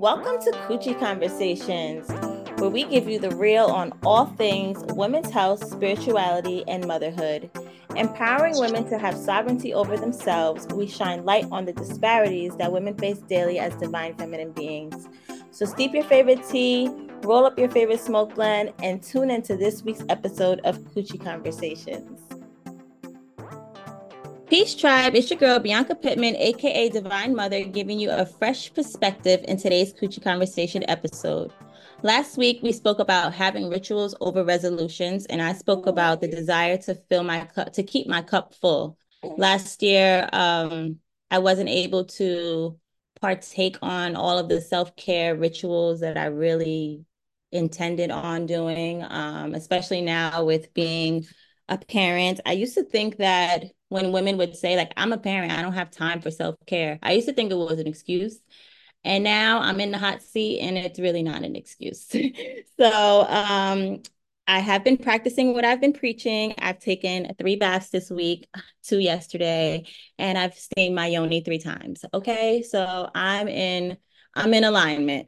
Welcome to Coochie Conversations, where we give you the real on all things women's health, spirituality, and motherhood. Empowering women to have sovereignty over themselves, we shine light on the disparities that women face daily as divine feminine beings. So steep your favorite tea, roll up your favorite smoke blend, and tune into this week's episode of Coochie Conversations. Peace Tribe, it's your girl Bianca Pittman, aka Divine Mother, giving you a fresh perspective in today's Coochie Conversation episode. Last week, we spoke about having rituals over resolutions, and I spoke about the desire to fill my cup, to keep my cup full. Last year, I wasn't able to partake on all of the self-care rituals that I really intended on doing, especially now with being a parent. I used to think that when women would say, like, I'm a parent, I don't have time for self-care, I used to think it was an excuse. And now I'm in the hot seat and it's really not an excuse. I have been practicing what I've been preaching. I've taken 3 baths this week, 2 yesterday, and I've stained my yoni 3 times. Okay. So I'm in alignment.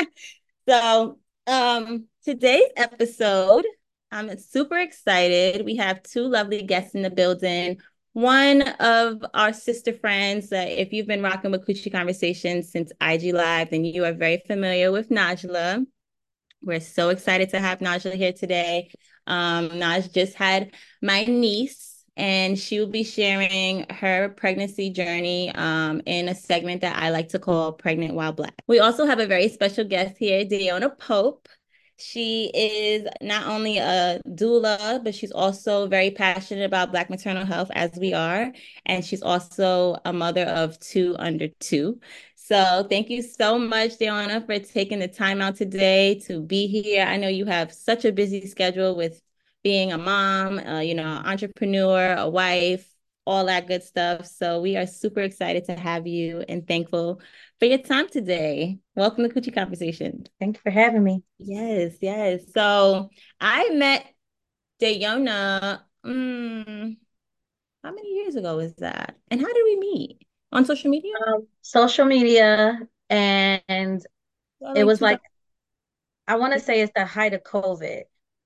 Today's episode, I'm super excited. We have two lovely guests in the building. One of our sister friends, if you've been rocking with Coochie Conversations since IG Live, then you are very familiar with Najla. We're so excited to have Najla here today. Naj just had my niece, and she will be sharing her pregnancy journey in a segment that I like to call Pregnant While Black. We also have a very special guest here, Deona Pope. She is not only a doula, but she's also very passionate about Black maternal health, as we are. And she's also a mother of two under two. So thank you so much, Deona, for taking the time out today to be here. I know you have such a busy schedule with being a mom, entrepreneur, a wife, all that good stuff. So we are super excited to have you and thankful for your time today. Welcome to Coochie Conversation. Thank you for having me. Yes, yes. So I met Dayona, how many years ago was that? And how did we meet? On social media? Social media, and Well, it like was like, 2000. I want to say it's the height of COVID.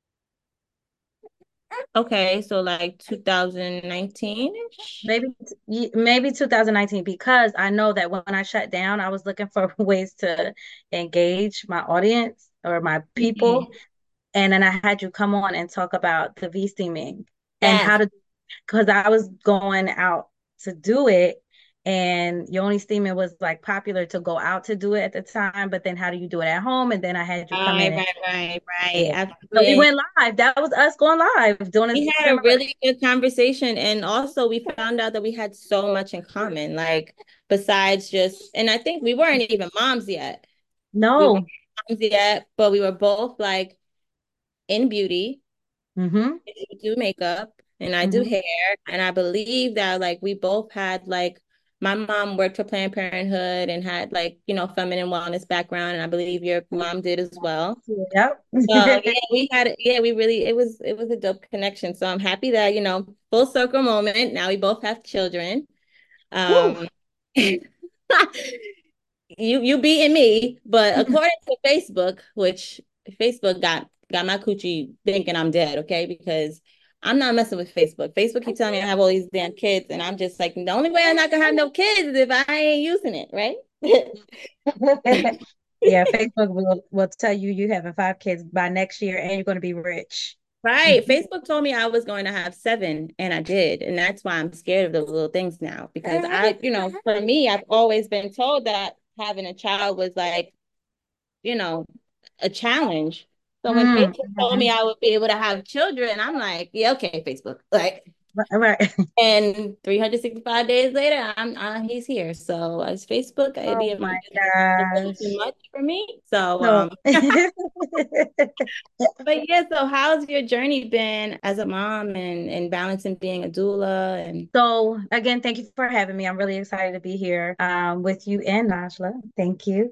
Okay, so like 2019-ish. Maybe 2019, because I know that when I shut down, I was looking for ways to engage my audience or my people. Mhm. And then I had you come on and talk about the V steaming and Yes. how to, because I was going out to do it, and Yoni steaming was like popular to go out to do it at the time, but then how do you do it at home? And then I had you come Right, in and right, right, right. yeah. So we Absolutely. went live. That was us going live doing a We had a similar. really good conversation. And also we found out that we had so much in common. Like besides just, and I think we weren't even moms yet. We weren't No. moms yet, but we were both like in beauty. Mm-hmm. You do makeup and I do Mm-hmm. hair. And I believe that like we both had like my mom worked for Planned Parenthood and had like, feminine wellness background. And I believe your mom did as well. Yep. So yeah, we really it was a dope connection. So I'm happy that, full circle moment. Now we both have children. Woo. Um you beating me, but according to Facebook, which Facebook got my coochie thinking I'm dead, okay? Because I'm not messing with Facebook. Facebook keep telling me I have all these damn kids, and I'm just like, the only way I'm not gonna have no kids is if I ain't using it, right? Yeah, Facebook will tell you you having 5 kids by next year and you're going to be rich. Right. Facebook told me I was going to have 7, and I did. And that's why I'm scared of those little things now. Because for me, I've always been told that having a child was like, you know, a challenge. So when Facebook told me Mm-hmm. I would be able to have children, I'm like, yeah, okay, Facebook. Like, Right. and 365 days later, he's here. So as Facebook, it'd Oh be my a little too gosh. much for me. So So, but yeah, so how's your journey been as a mom and balancing being a doula and so again, thank you for having me. I'm really excited to be here with you and Najla. Thank you.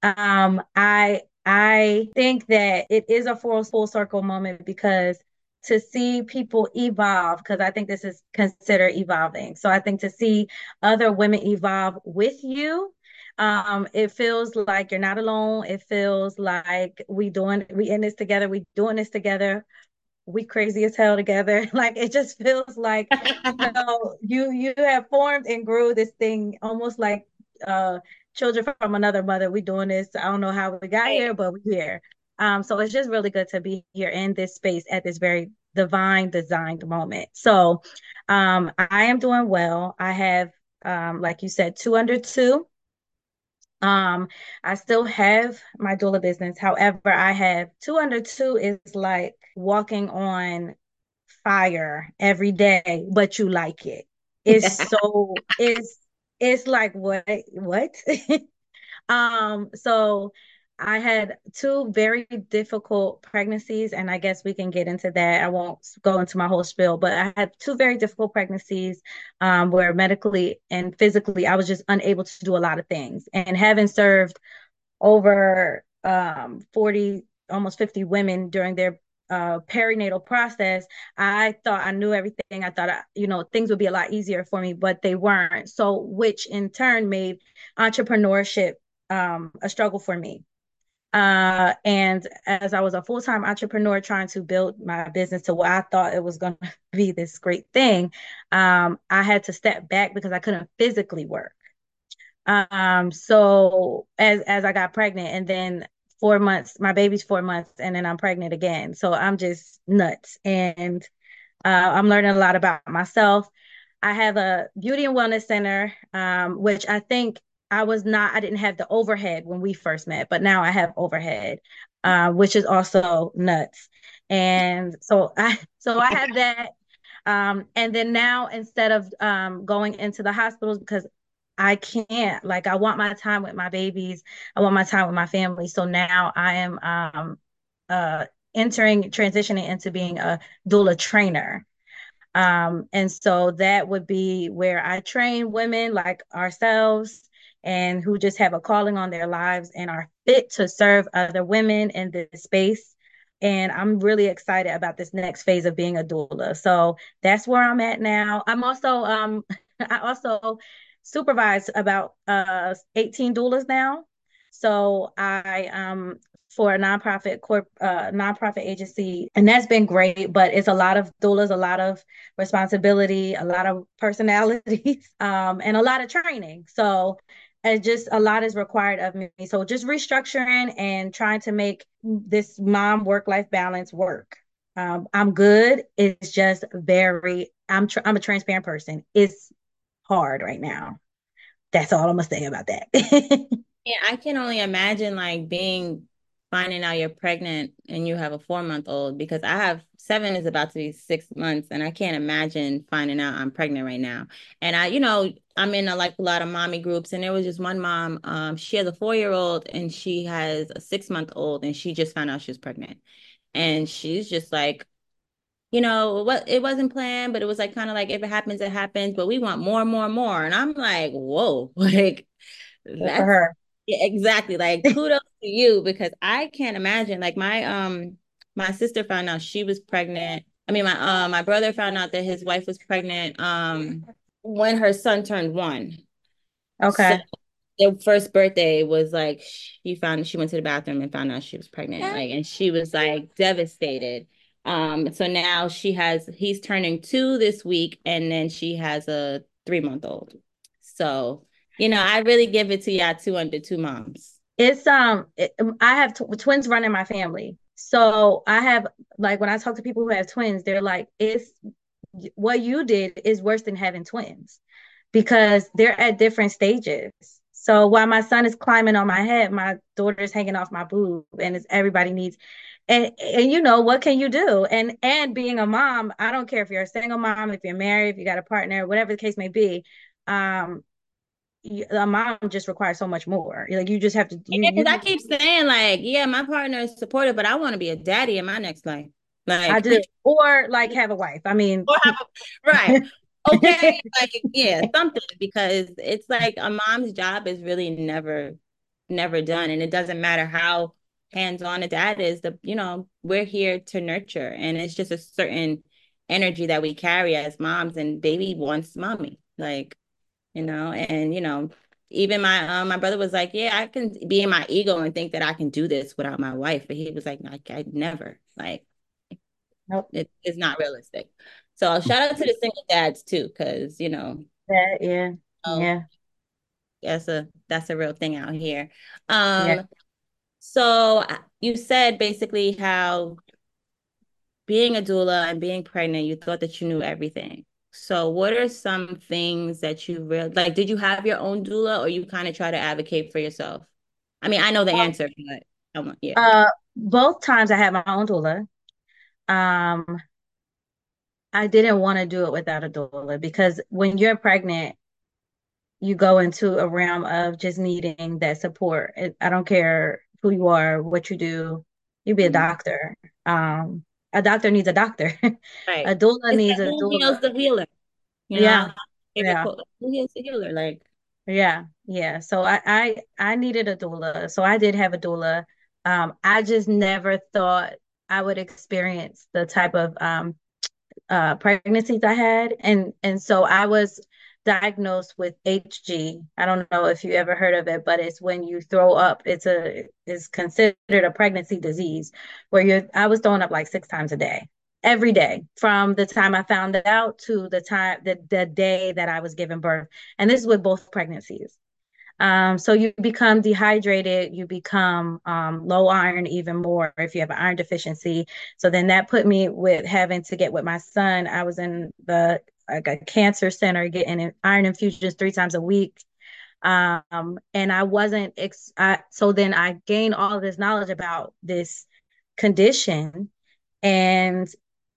I think that it is a full circle moment, because to see people evolve, because I think this is considered evolving. So I think to see other women evolve with you, It feels like you're not alone. It feels like we in this together, we doing this together, we crazy as hell together. Like it just feels like, you have formed and grew this thing almost like uh children from another mother. We doing this. I don't know how we got Right. here, but we're here. So it's just really good to be here in this space at this very divine designed moment. So I am doing well. I have like you said, two under two. Um, I still have my doula business. However, I have two under two is like walking on fire every day, but you like it. It's so it's like what? So I had two very difficult pregnancies, and I guess we can get into that. I won't go into my whole spiel, but I had two very difficult pregnancies, where medically and physically I was just unable to do a lot of things. And having served over 40, almost 50 women during their perinatal process, I thought I knew everything. I thought, things would be a lot easier for me, but they weren't. So, which in turn made entrepreneurship a struggle for me. And as I was a full-time entrepreneur trying to build my business to what I thought it was going to be this great thing, I had to step back because I couldn't physically work. So as I got pregnant, and then 4 months, my baby's 4 months, and then I'm pregnant again. So I'm just nuts. And I'm learning a lot about myself. I have a beauty and wellness center, which I think I didn't have the overhead when we first met, but now I have overhead, which is also nuts. And so I have that. And then now, instead of going into the hospitals, because I can't, like, I want my time with my babies, I want my time with my family. So now I am uh transitioning into being a doula trainer. And so that would be where I train women like ourselves and who just have a calling on their lives and are fit to serve other women in this space. And I'm really excited about this next phase of being a doula. So that's where I'm at now. I'm also I also supervise about 18 doulas now. So I for a nonprofit agency, and that's been great, but it's a lot of doulas, a lot of responsibility, a lot of personalities, and a lot of training. So and just a lot is required of me. So just restructuring and trying to make this mom work-life balance work. I'm good. It's just I'm a transparent person. It's hard right now. That's all I'm gonna say about that. Yeah, I can only imagine like finding out you're pregnant and you have a 4 month old because I have seven is about to be 6 months and I can't imagine finding out I'm pregnant right now. And I'm in a lot of mommy groups and there was just one mom, she has a 4 year old and she has a 6 month old and she just found out she was pregnant. And she's just like, what it wasn't planned, but it was like kind of like if it happens, it happens, but we want more, more, more. And I'm like, whoa, like Good for that's her. yeah, exactly. Like kudos to you because I can't imagine. Like my sister found out she was pregnant. I mean my brother found out that his wife was pregnant when her son turned one. So Okay. their first birthday was like she went to the bathroom and found out she was pregnant. Like and she was like devastated. So now he's turning 2 this week and then she has a 3 month old. So I really give it to y'all two under two moms. I have twins running my family. So I have, like, when I talk to people who have twins, they're like, it's what you did is worse than having twins because they're at different stages. So while my son is climbing on my head, my daughter's hanging off my boob, and everybody needs, and what can you do? And being a mom, I don't care if you're a single mom, if you're married, if you got a partner, whatever the case may be. Um, a mom just requires so much more. Like you just have to Yeah, because I keep saying like, yeah, my partner is supportive, but I want to be a daddy in my next life. I Like, do. Or like have a wife. I mean, or have right. Okay, like yeah, something because it's like a mom's job is really never done. And it doesn't matter how hands-on a dad is, we're here to nurture. And it's just a certain energy that we carry as moms and baby wants mommy. Like, and even my brother was like, yeah, I can be in my ego and think that I can do this without my wife, but he was like, I never like Nope. it's not realistic. So shout out to the single dads too, because That, yeah. oh, Yeah. that's a real thing out here. Yeah. So you said basically how being a doula and being pregnant, you thought that you knew everything. So what are some things that you really like? Did you have your own doula or you kind of try to advocate for yourself? I mean, I know the answer, but yeah. Both times I had my own doula. Um, I didn't want to do it without a doula because when you're pregnant, you go into a realm of just needing that support. I don't care who you are, what you do. You be a Mhm. doctor. A doctor needs a doctor. Right. A doula It's needs like a who doula. heals the healer? Yeah, Favorite yeah, quote, like, who heals the healer? Like, yeah, yeah. So I needed a doula. So I did have a doula. I just never thought I would experience the type of pregnancies I had, and so I was diagnosed with HG. I don't know if you ever heard of it, but it's when you throw up. It's considered a pregnancy disease where I was throwing up like 6 times a day, every day, from the time I found it out to the day that I was given birth. And this is with both pregnancies. So you become dehydrated, you become low iron even more if you have an iron deficiency. So then that put me with having to get with my son. I was in the like a cancer center getting iron infusions 3 times a week. And I wasn't so then I gained all this knowledge about this condition and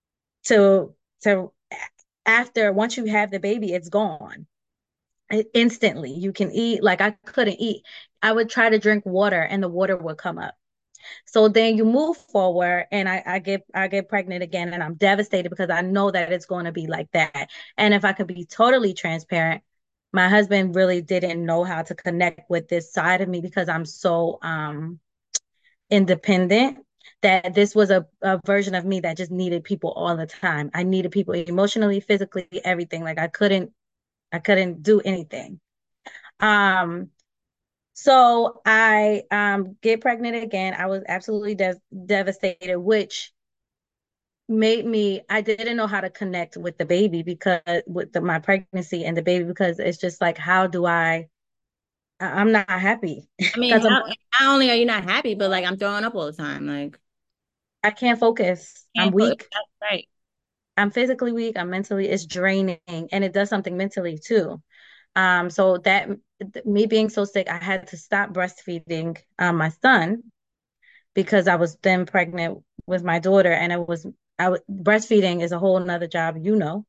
to after once you have the baby, it's gone instantly. You can eat. Like I couldn't eat. I would try to drink water and the water would come up. So then you move forward and I get pregnant again and I'm devastated because I know that it's going to be like that. And if I could be totally transparent, my husband really didn't know how to connect with this side of me because I'm so independent that this was a version of me that just needed people all the time. I needed people emotionally, physically, everything. Like I couldn't do anything. Um, so I get pregnant again. I was absolutely devastated, which made me I didn't know how to connect with the baby because with my pregnancy and the baby because it's just like how do I'm not happy I mean, because not only are you not happy, but like I'm throwing up all the time. Like, I can't focus. I'm can't put weak. that's right. I'm physically weak. I'm mentally it's draining and it does something mentally too. So that me being so sick, I had to stop breastfeeding my son because I was then pregnant with my daughter, and breastfeeding is a whole nother job, you know.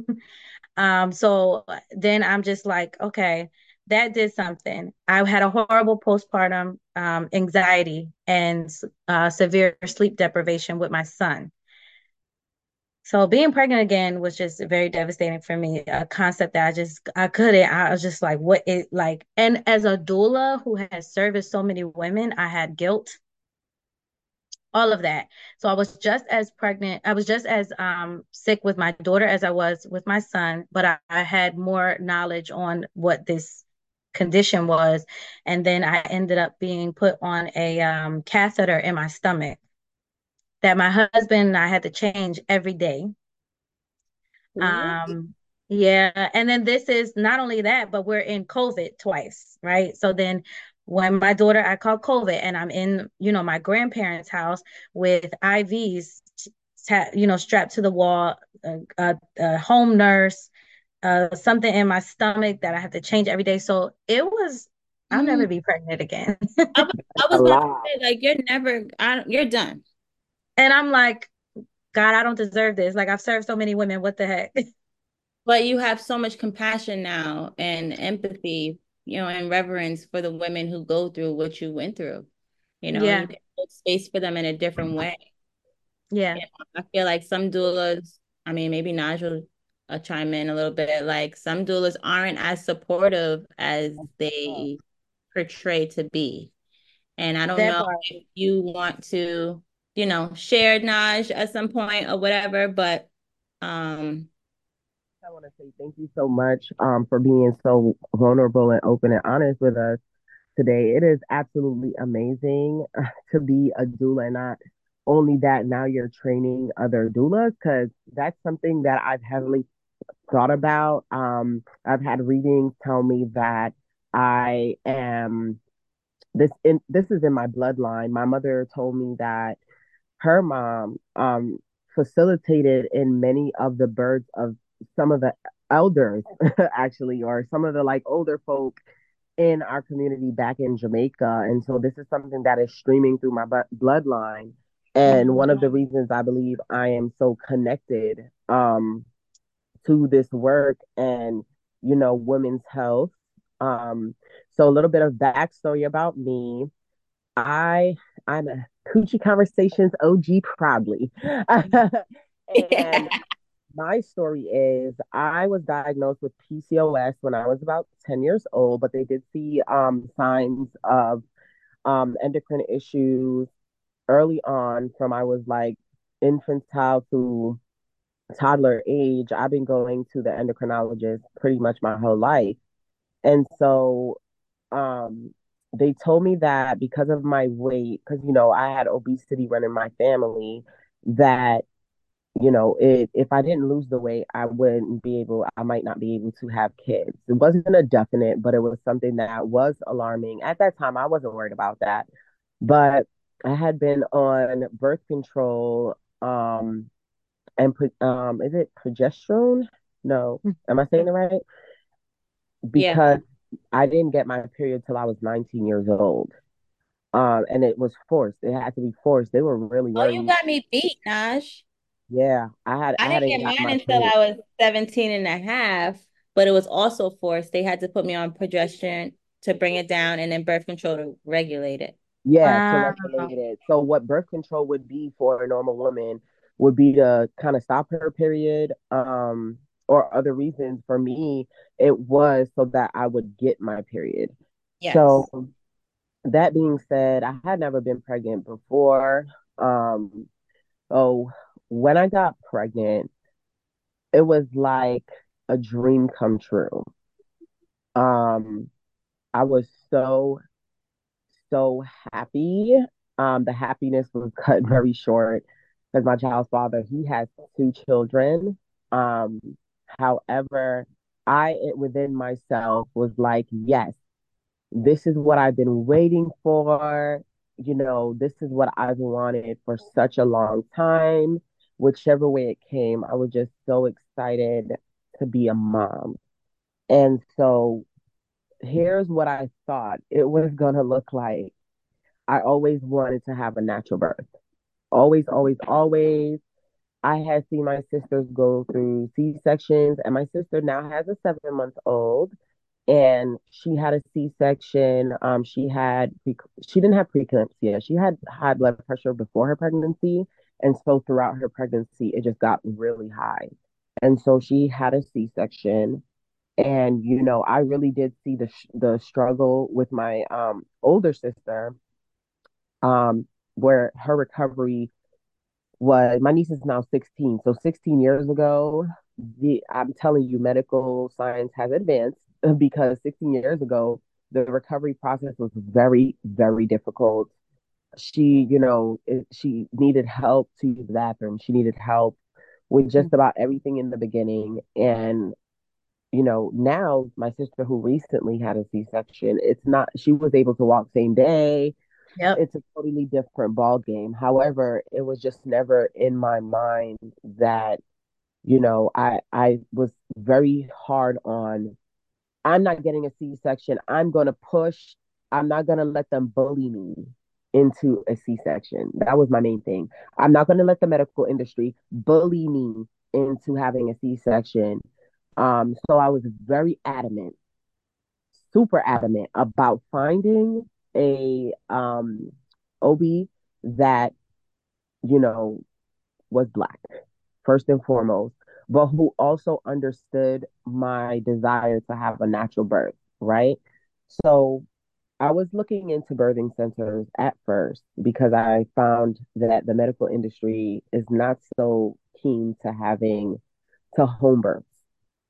So then I'm just like, okay, that did something. I had a horrible postpartum anxiety and severe sleep deprivation with my son. So being pregnant again was just very devastating for me, a concept that I couldn't, I was just like, what it like, and as a doula who has serviced so many women, I had guilt, all of that. So I was just as pregnant, I was just as sick with my daughter as I was with my son, but I had more knowledge on what this condition was. And then I ended up being put on a catheter in my stomach that my husband and I had to change every day. What? Yeah, and then this is not only that, but we're in COVID twice, right? So then when my daughter, I call COVID and I'm in, my grandparents' house with IVs, strapped to the wall, a home nurse, something in my stomach that I have to change every day. So it was, I'll Mm, never be pregnant again. I A was about to lot. say like you're done. And I'm like, God, I don't deserve this. Like I've served so many women. What the heck? But you have so much compassion now and empathy, and reverence for the women who go through what you went through, and you Yeah, can hold space for them in a different way. yeah, I feel like some doulas, I mean, maybe Nigel chime in a little bit, like some doulas aren't as supportive as they portray to be. And I don't that know part. if you want to, share Naj at some point or whatever, but um I want to say thank you so much for being so vulnerable and open and honest with us today. It is absolutely amazing to be a doula, and not only that, now you're training other doulas because that's something that I've heavily thought about. I've had readings tell me that I am this is in my bloodline. My mother told me that her mom facilitated in many of the births of some of the elders actually, or some of the like older folk in our community back in Jamaica. And so this is something that is streaming through my bloodline. And one of the reasons I believe I am so connected to this work and, women's health. Um, so a little bit of backstory about me. I I'm a Coochie Conversations OG proudly. And my story is I was diagnosed with PCOS when I was about 10 years old, but they did see signs of endocrine issues early on from I was like infantile to toddler age. I've been going to the endocrinologist pretty much my whole life. And so um they told me that because of my weight, because I had obesity running my family, that if I didn't lose the weight, I might not be able to have kids. It wasn't a definite, but it was something that was alarming. At that time, I wasn't worried about that. But I had been on birth control, and is it progesterone? No, am I saying it right? Yeah. Because I didn't get my period till I was 19 years old. And it was forced. It had to be forced. They were really Oh, you worried. got me beat, Nash. Yeah, I I didn't hadn't get got mine my until period. I was 17 and a half, but it was also forced. They had to put me on progesterone to bring it down and then birth control to regulate it. Yeah, to Wow. regulate it. So what birth control would be for a normal woman would be to kind of stop her period, or other reasons. For me, it was so that I would get my period. So Yes. that being said, I had never been pregnant before. So when I got pregnant, it was like a dream come true. Um, I was so happy. The happiness was cut very short because my child's father, he has two children. Um, However, within myself was like, yes, this is what I've been waiting for. This is what I've wanted for such a long time. Whichever way it came, I was just so excited to be a mom. And so here's what I thought it was going to look like. I always wanted to have a natural birth. Always, always, always. I had seen my sisters go through C-sections, and my sister now has a 7 month old, and she had a C-section. She didn't have preeclampsia. She had high blood pressure before her pregnancy, and so throughout her pregnancy, it just got really high. And so she had a C-section, and I really did see the struggle with my older sister, um, where her recovery was. My niece is now 16. So 16 years ago, I'm telling you, medical science has advanced because 16 years ago, the recovery process was very, very difficult. She needed help to use the bathroom. She needed help with just about everything in the beginning. And now my sister who recently had a C-section, it's not, she was able to walk same day. Yep. It's a totally different ball game. However, it was just never in my mind that, I was very hard on, I'm not getting a C-section. I'm going to push. I'm not going to let them bully me into a C-section. That was my main thing. I'm not going to let the medical industry bully me into having a C-section. So I was very adamant, super adamant about finding a OB that, you know, was Black, first and foremost, but who also understood my desire to have a natural birth, right? So I was looking into birthing centers at first because I found that the medical industry is not so keen to having to home births.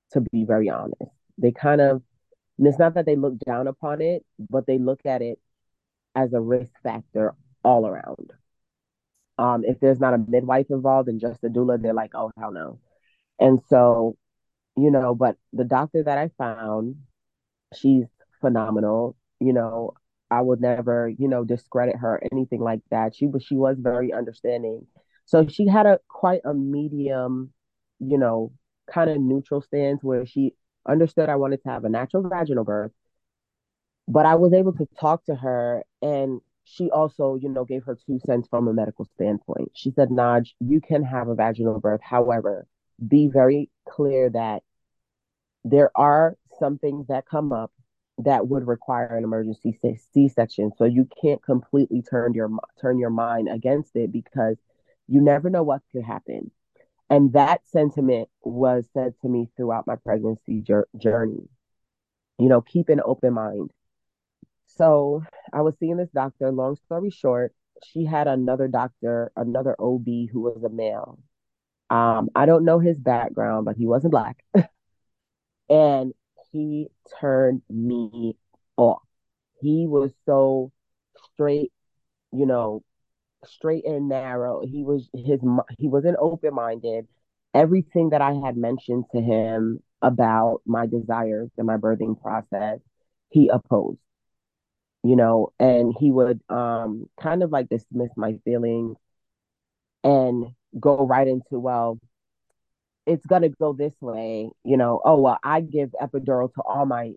to be very honest. They kind of, and it's not that they look down upon it, but they look at it as a risk factor all around. If there's not a midwife involved and just a doula, they're like, oh, hell no. And so, but the doctor that I found, she's phenomenal. I would never, discredit her or anything like that. She was very understanding. So she had a quite a medium, you know, kind of neutral stance where she understood I wanted to have a natural vaginal birth, but I was able to talk to her, and she also, gave her 2 cents from a medical standpoint. She said, Naj, you can have a vaginal birth. However, be very clear that there are some things that come up that would require an emergency C-section. So you can't completely turn your mind against it because you never know what could happen. And that sentiment was said to me throughout my pregnancy journey. Keep an open mind. So I was seeing this doctor. Long story short, she had another doctor, another OB who was a male. I don't know his background, but he wasn't black. And he turned me off. He was so straight, you know, straight and narrow. He wasn't open minded. Everything that I had mentioned to him about my desires and my birthing process, he opposed. And he would kind of like dismiss my feelings and go right into, well, it's gonna go this way, oh well, I give epidural to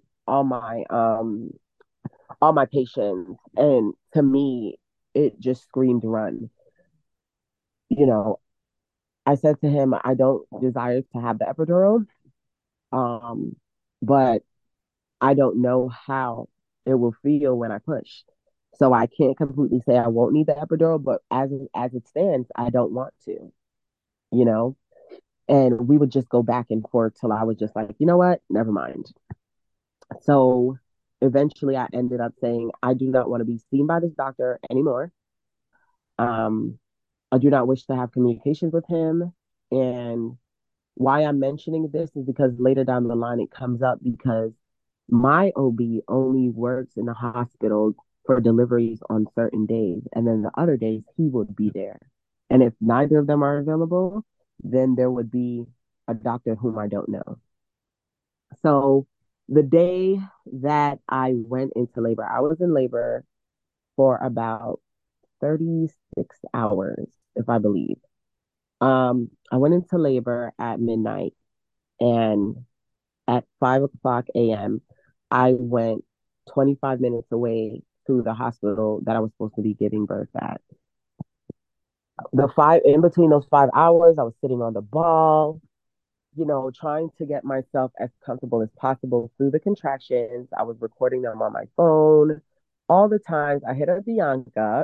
all my patients, and to me it just screamed run. you know I said to him, I don't desire to have the epidural, um but I don't know how it will feel when I push. So I can't completely say I won't need the epidural, but as it stands, I don't want to, you know? And we would just go back and forth till I was just like, you know what? Never mind. So eventually I ended up saying, I do not want to be seen by this doctor anymore. Um, I do not wish to have communications with him. And why I'm mentioning this is because later down the line it comes up because my OB only works in the hospital for deliveries on certain days, and then the other days he would be there. And if neither of them are available, then there would be a doctor whom I don't know. So the day that I went into labor, I was in labor for about 36 hours, if I believe. I went into labor at midnight, and at 5 o'clock a.m., I went 25 minutes away to the hospital that I was supposed to be giving birth at. The five in between those 5 hours, I was sitting on the ball, trying to get myself as comfortable as possible through the contractions. I was recording them on my phone. All the times I hit up Bianca,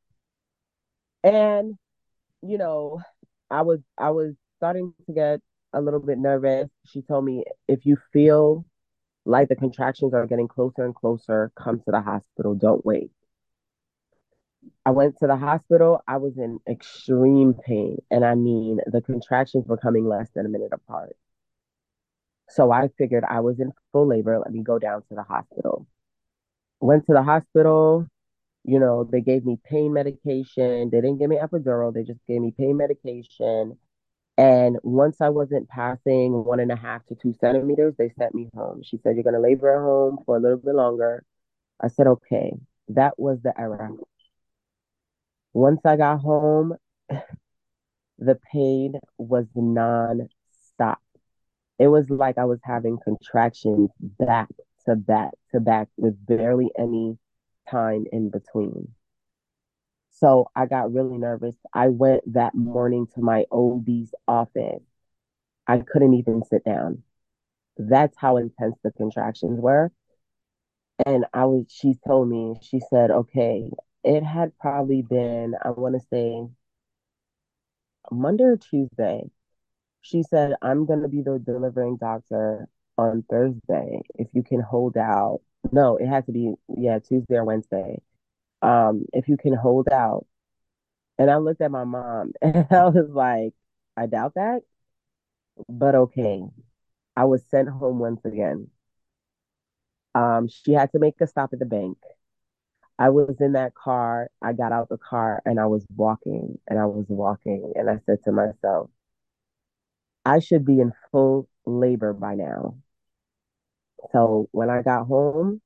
and you know, I was starting to get a little bit nervous. She told me, if you feel like the contractions are getting closer and closer, come to the hospital. Don't wait. I went to the hospital. I was in extreme pain. And I mean, the contractions were coming less than a minute apart. So I figured I was in full labor. Let me go down to the hospital. Went to the hospital. They gave me pain medication. They didn't give me epidural. They just gave me pain medication. And once I wasn't passing 1.5 to 2 centimeters, they sent me home. She said, you're going to labor at home for a little bit longer. I said, okay. That was the error. Once I got home, the pain was non-stop. It was like I was having contractions back to back to back with barely any time in between. So I got really nervous. I went that morning to my OB's office. I couldn't even sit down. That's how intense the contractions were. And she told me, she said, okay, it had probably been, I want to say Monday or Tuesday. She said, I'm going to be the delivering doctor on Thursday. If you can hold out. No, it had to be, yeah, Tuesday or Wednesday. If you can hold out. And I looked at my mom and I was like, I doubt that, but okay. I was sent home once again. She had to make a stop at the bank. I was in that car. I got out the car and I was walking and I was walking. And I said to myself, I should be in full labor by now. So when I got home,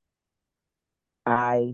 I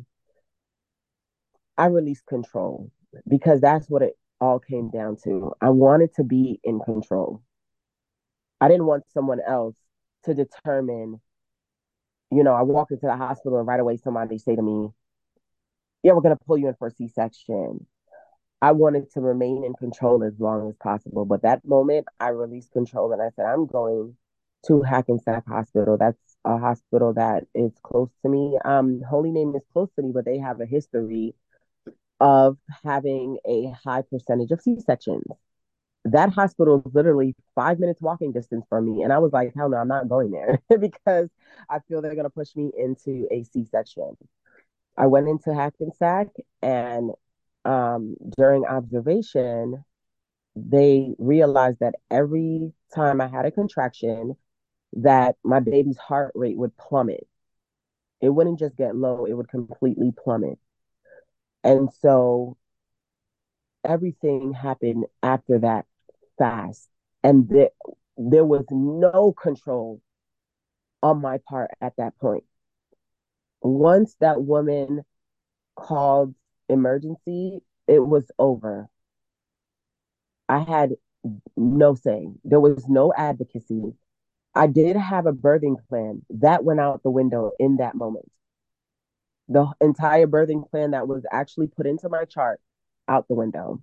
I released control because that's what it all came down to. I wanted to be in control. I didn't want someone else to determine, I walk into the hospital and right away somebody say to me, yeah, we're going to pull you in for a C-section. I wanted to remain in control as long as possible. But that moment, I released control and I said, I'm going to Hackensack Hospital. That's a hospital that is close to me. Holy Name is close to me, but they have a history of having a high percentage of C-sections. That hospital is literally 5 minutes walking distance from me. And I was like, hell no, I'm not going there because I feel they're going to push me into a C-section. I went into Hackensack and during observation, they realized that every time I had a contraction, that my baby's heart rate would plummet. It wouldn't just get low, it would completely plummet. And so everything happened after that fast. And there was no control on my part at that point. Once that woman called emergency, it was over. I had no say. There was no advocacy. I did have a birthing plan that went out the window in that moment. The entire birthing plan that was actually put into my chart out the window.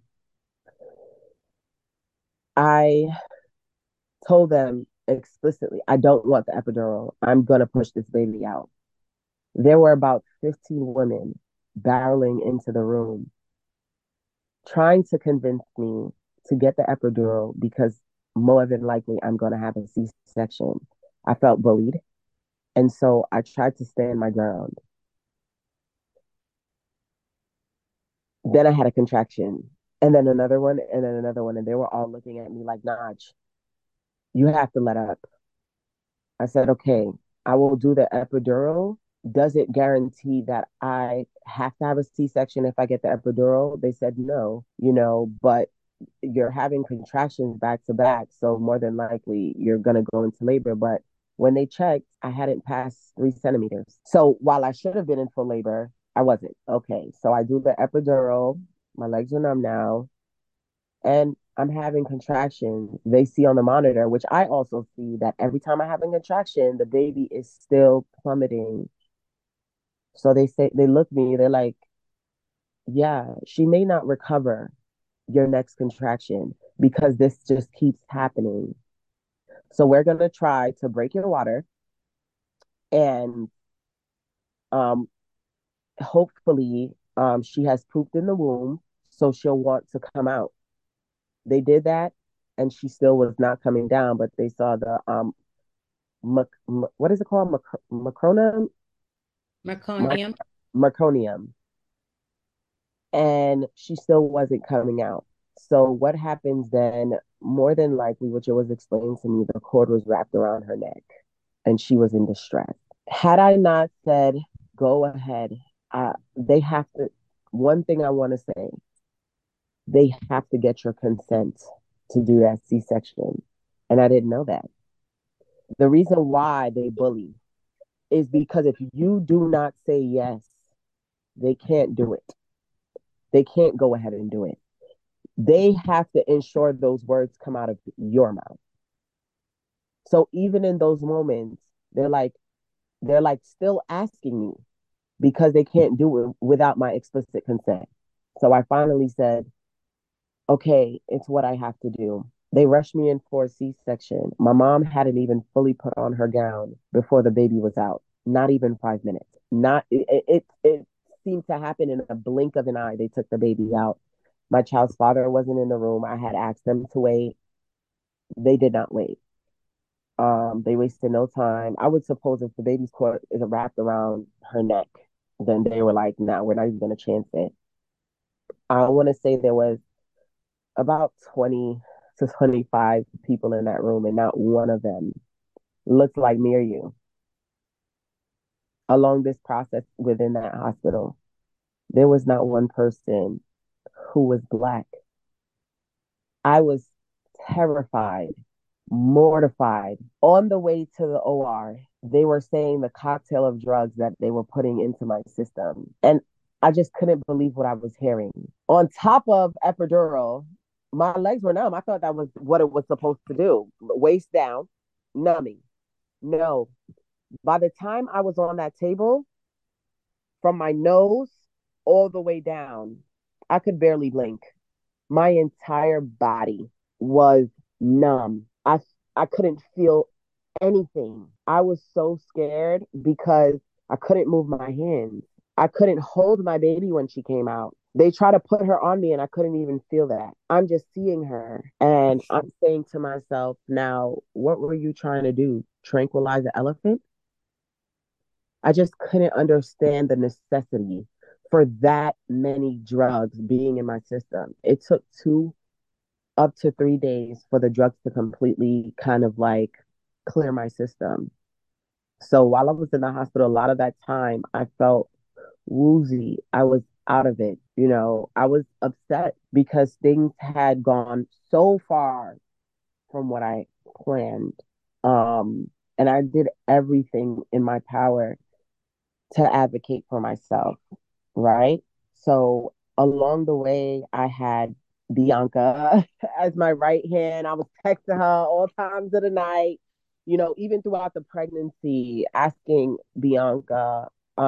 I told them explicitly, I don't want the epidural. I'm going to push this baby out. There were about 15 women barreling into the room trying to convince me to get the epidural because more than likely I'm going to have a C-section. I felt bullied. And so I tried to stand my ground. Then I had a contraction and then another one and then another one. And they were all looking at me like, Naj, you have to let up. I said, okay, I will do the epidural. Does it guarantee that I have to have a C-section if I get the epidural? They said no, but you're having contractions back to back. So more than likely you're going to go into labor. But when they checked, I hadn't passed 3 centimeters. So while I should have been in full labor, I wasn't. Okay. So I do the epidural. My legs are numb now. And I'm having contractions. They see on the monitor, which I also see that every time I have a contraction, the baby is still plummeting. So they look at me, they're like, yeah, she may not recover your next contraction because this just keeps happening. So we're gonna try to break your water and um hopefully she has pooped in the womb, so she'll want to come out. They did that and she still was not coming down, but they saw the what is it called? Macronum? Meconium. Meconium. And she still wasn't coming out. So what happens then, more than likely, which it was explained to me, the cord was wrapped around her neck and she was in distress. Had I not said, go ahead, they have to, one thing I want to say, they have to get your consent to do that C-section. And I didn't know that. The reason why they bully is because if you do not say yes, they can't do it. They can't go ahead and do it. They have to ensure those words come out of your mouth. So even in those moments, they're like still asking me because they can't do it without my explicit consent. So I finally said, okay, it's what I have to do. They rushed me in for a C-section. My mom hadn't even fully put on her gown before the baby was out. Not even 5 minutes. Not it seemed to happen in a blink of an eye. They took the baby out. My child's father wasn't in the room. I had asked them to wait. They did not wait. They wasted no time. I would suppose if the baby's cord is wrapped around her neck, then they were like, "Nah, we're not even gonna chance it." I want to say there was about 20 to 25 people in that room, and not one of them looks like me or you along this process within that hospital. There was not one person who was Black. I was terrified, mortified. On the way to the OR, they were saying the cocktail of drugs that they were putting into my system. And I just couldn't believe what I was hearing. On top of epidural, my legs were numb. I thought that was what it was supposed to do. Waist down, numbing. No. By the time I was on that table, from my nose all the way down, I could barely blink. My entire body was numb. I couldn't feel anything. I was so scared because I couldn't move my hands. I couldn't hold my baby when she came out. They tried to put her on me and I couldn't even feel that. I'm just seeing her and I'm saying to myself, now, what were you trying to do? Tranquilize the elephant? I just couldn't understand the necessity for that many drugs being in my system. It took 2 up to 3 days for the drugs to completely kind of like clear my system. So while I was in the hospital, a lot of that time I felt woozy. I was out of it. I was upset because things had gone so far from what I planned. And I did everything in my power to advocate for myself, right? So along the way, I had Bianca as my right hand. I was texting her all times of the night, even throughout the pregnancy, asking Bianca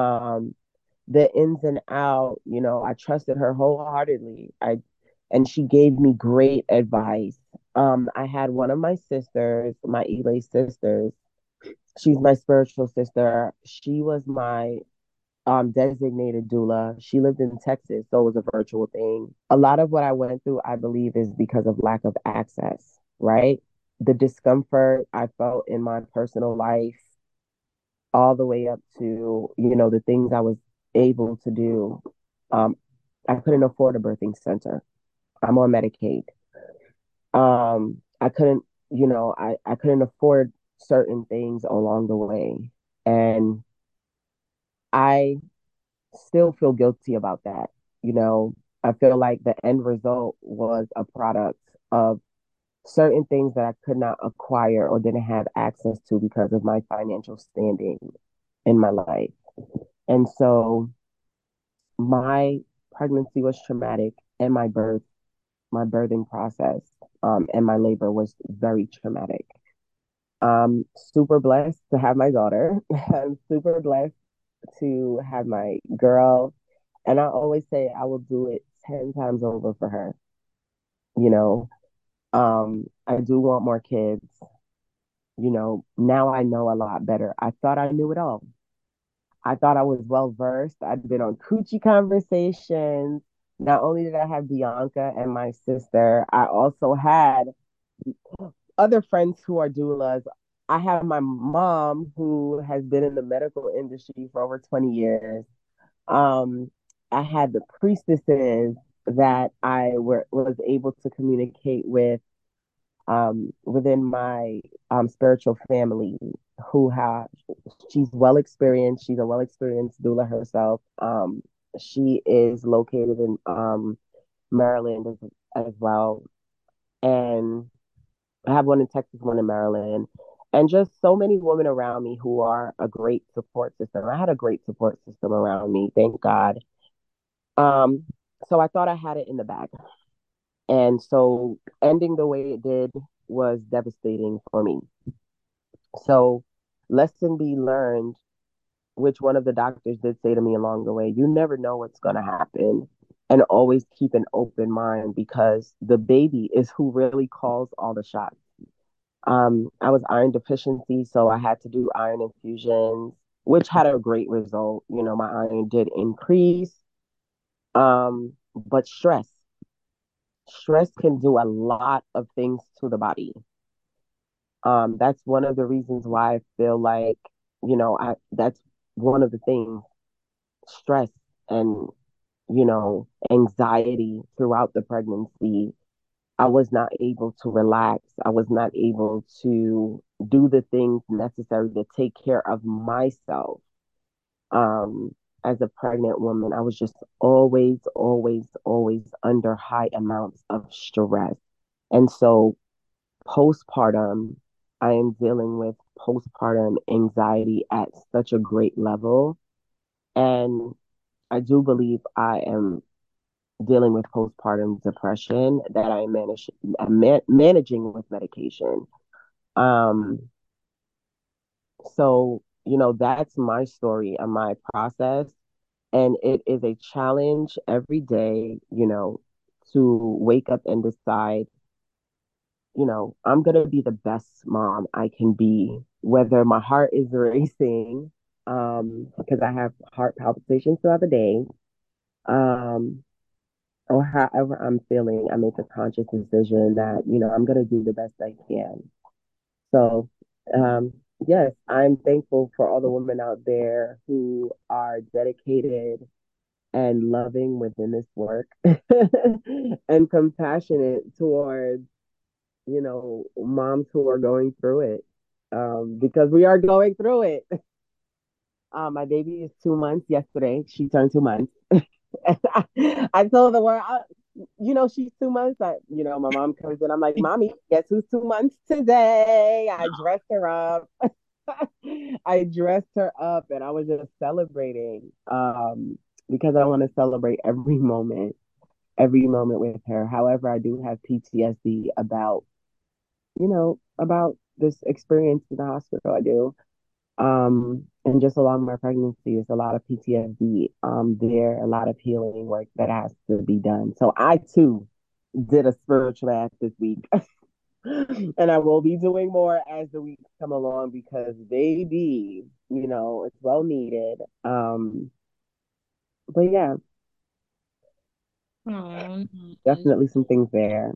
the ins and out. I trusted her wholeheartedly. And she gave me great advice. I had one of my sisters, my Elay sisters. She's my spiritual sister. She was my designated doula. She lived in Texas, so it was a virtual thing. A lot of what I went through, I believe, is because of lack of access, right? The discomfort I felt in my personal life, all the way up to, the things I was able to do. Um, I couldn't afford a birthing center. I'm on Medicaid. I couldn't, I couldn't afford certain things along the way. And I still feel guilty about that. You know, I feel like the end result was a product of certain things that I could not acquire or didn't have access to because of my financial standing in my life. And so my pregnancy was traumatic and my birthing process, and my labor was very traumatic. Super blessed to have my daughter. I'm super blessed to have my girl. And I always say I will do it 10 times over for her. You know, I do want more kids. Now I know a lot better. I thought I knew it all. I thought I was well versed. I'd been on coochie conversations. Not only did I have Bianca and my sister, I also had other friends who are doulas. I have my mom who has been in the medical industry for over 20 years. Um, I had the priestesses that was able to communicate with within my spiritual family who have she's well experienced. She's a well experienced doula herself. She is located in Maryland as well, and I have one in Texas, one in Maryland, and just so many women around me who are a great support system. I had a great support system around me, thank God. Um, so I thought I had it in the bag. And so ending the way it did was devastating for me. So, lesson be learned, which one of the doctors did say to me along the way, you never know what's going to happen. And always keep an open mind because the baby is who really calls all the shots. I was iron deficiency, so I had to do iron infusions, which had a great result. My iron did increase. But stress can do a lot of things to the body. That's one of the reasons why I feel like, that's one of the things, stress and, anxiety throughout the pregnancy I was not able to relax. I was not able to do the things necessary to take care of myself. Um, as a pregnant woman, I was just always, always, always under high amounts of stress. And so postpartum, I am dealing with postpartum anxiety at such a great level. And I do believe I am dealing with postpartum depression that I'm managing with medication. Um, so, that's my story and my process. And it is a challenge every day, to wake up and decide, I'm going to be the best mom I can be, whether my heart is racing, because I have heart palpitations throughout the day, um, or however I'm feeling. I make a conscious decision that, I'm going to do the best I can. So, yes, I'm thankful for all the women out there who are dedicated and loving within this work and compassionate towards, moms who are going through it. Because we are going through it. My baby is 2 months yesterday. She turned 2 months. I told the world, she's 2 months. My mom comes in. I'm like, Mommy, guess who's 2 months today? I dressed her up. I dressed her up and I was just celebrating because I want to celebrate every moment with her. However, I do have PTSD about this experience in the hospital. I do. And just along my pregnancy, there's a lot of PTSD there, a lot of healing work that has to be done. So I too did a spiritual act this week. And I will be doing more as the weeks come along because baby, it's well needed. But yeah, Oh, definitely some things there.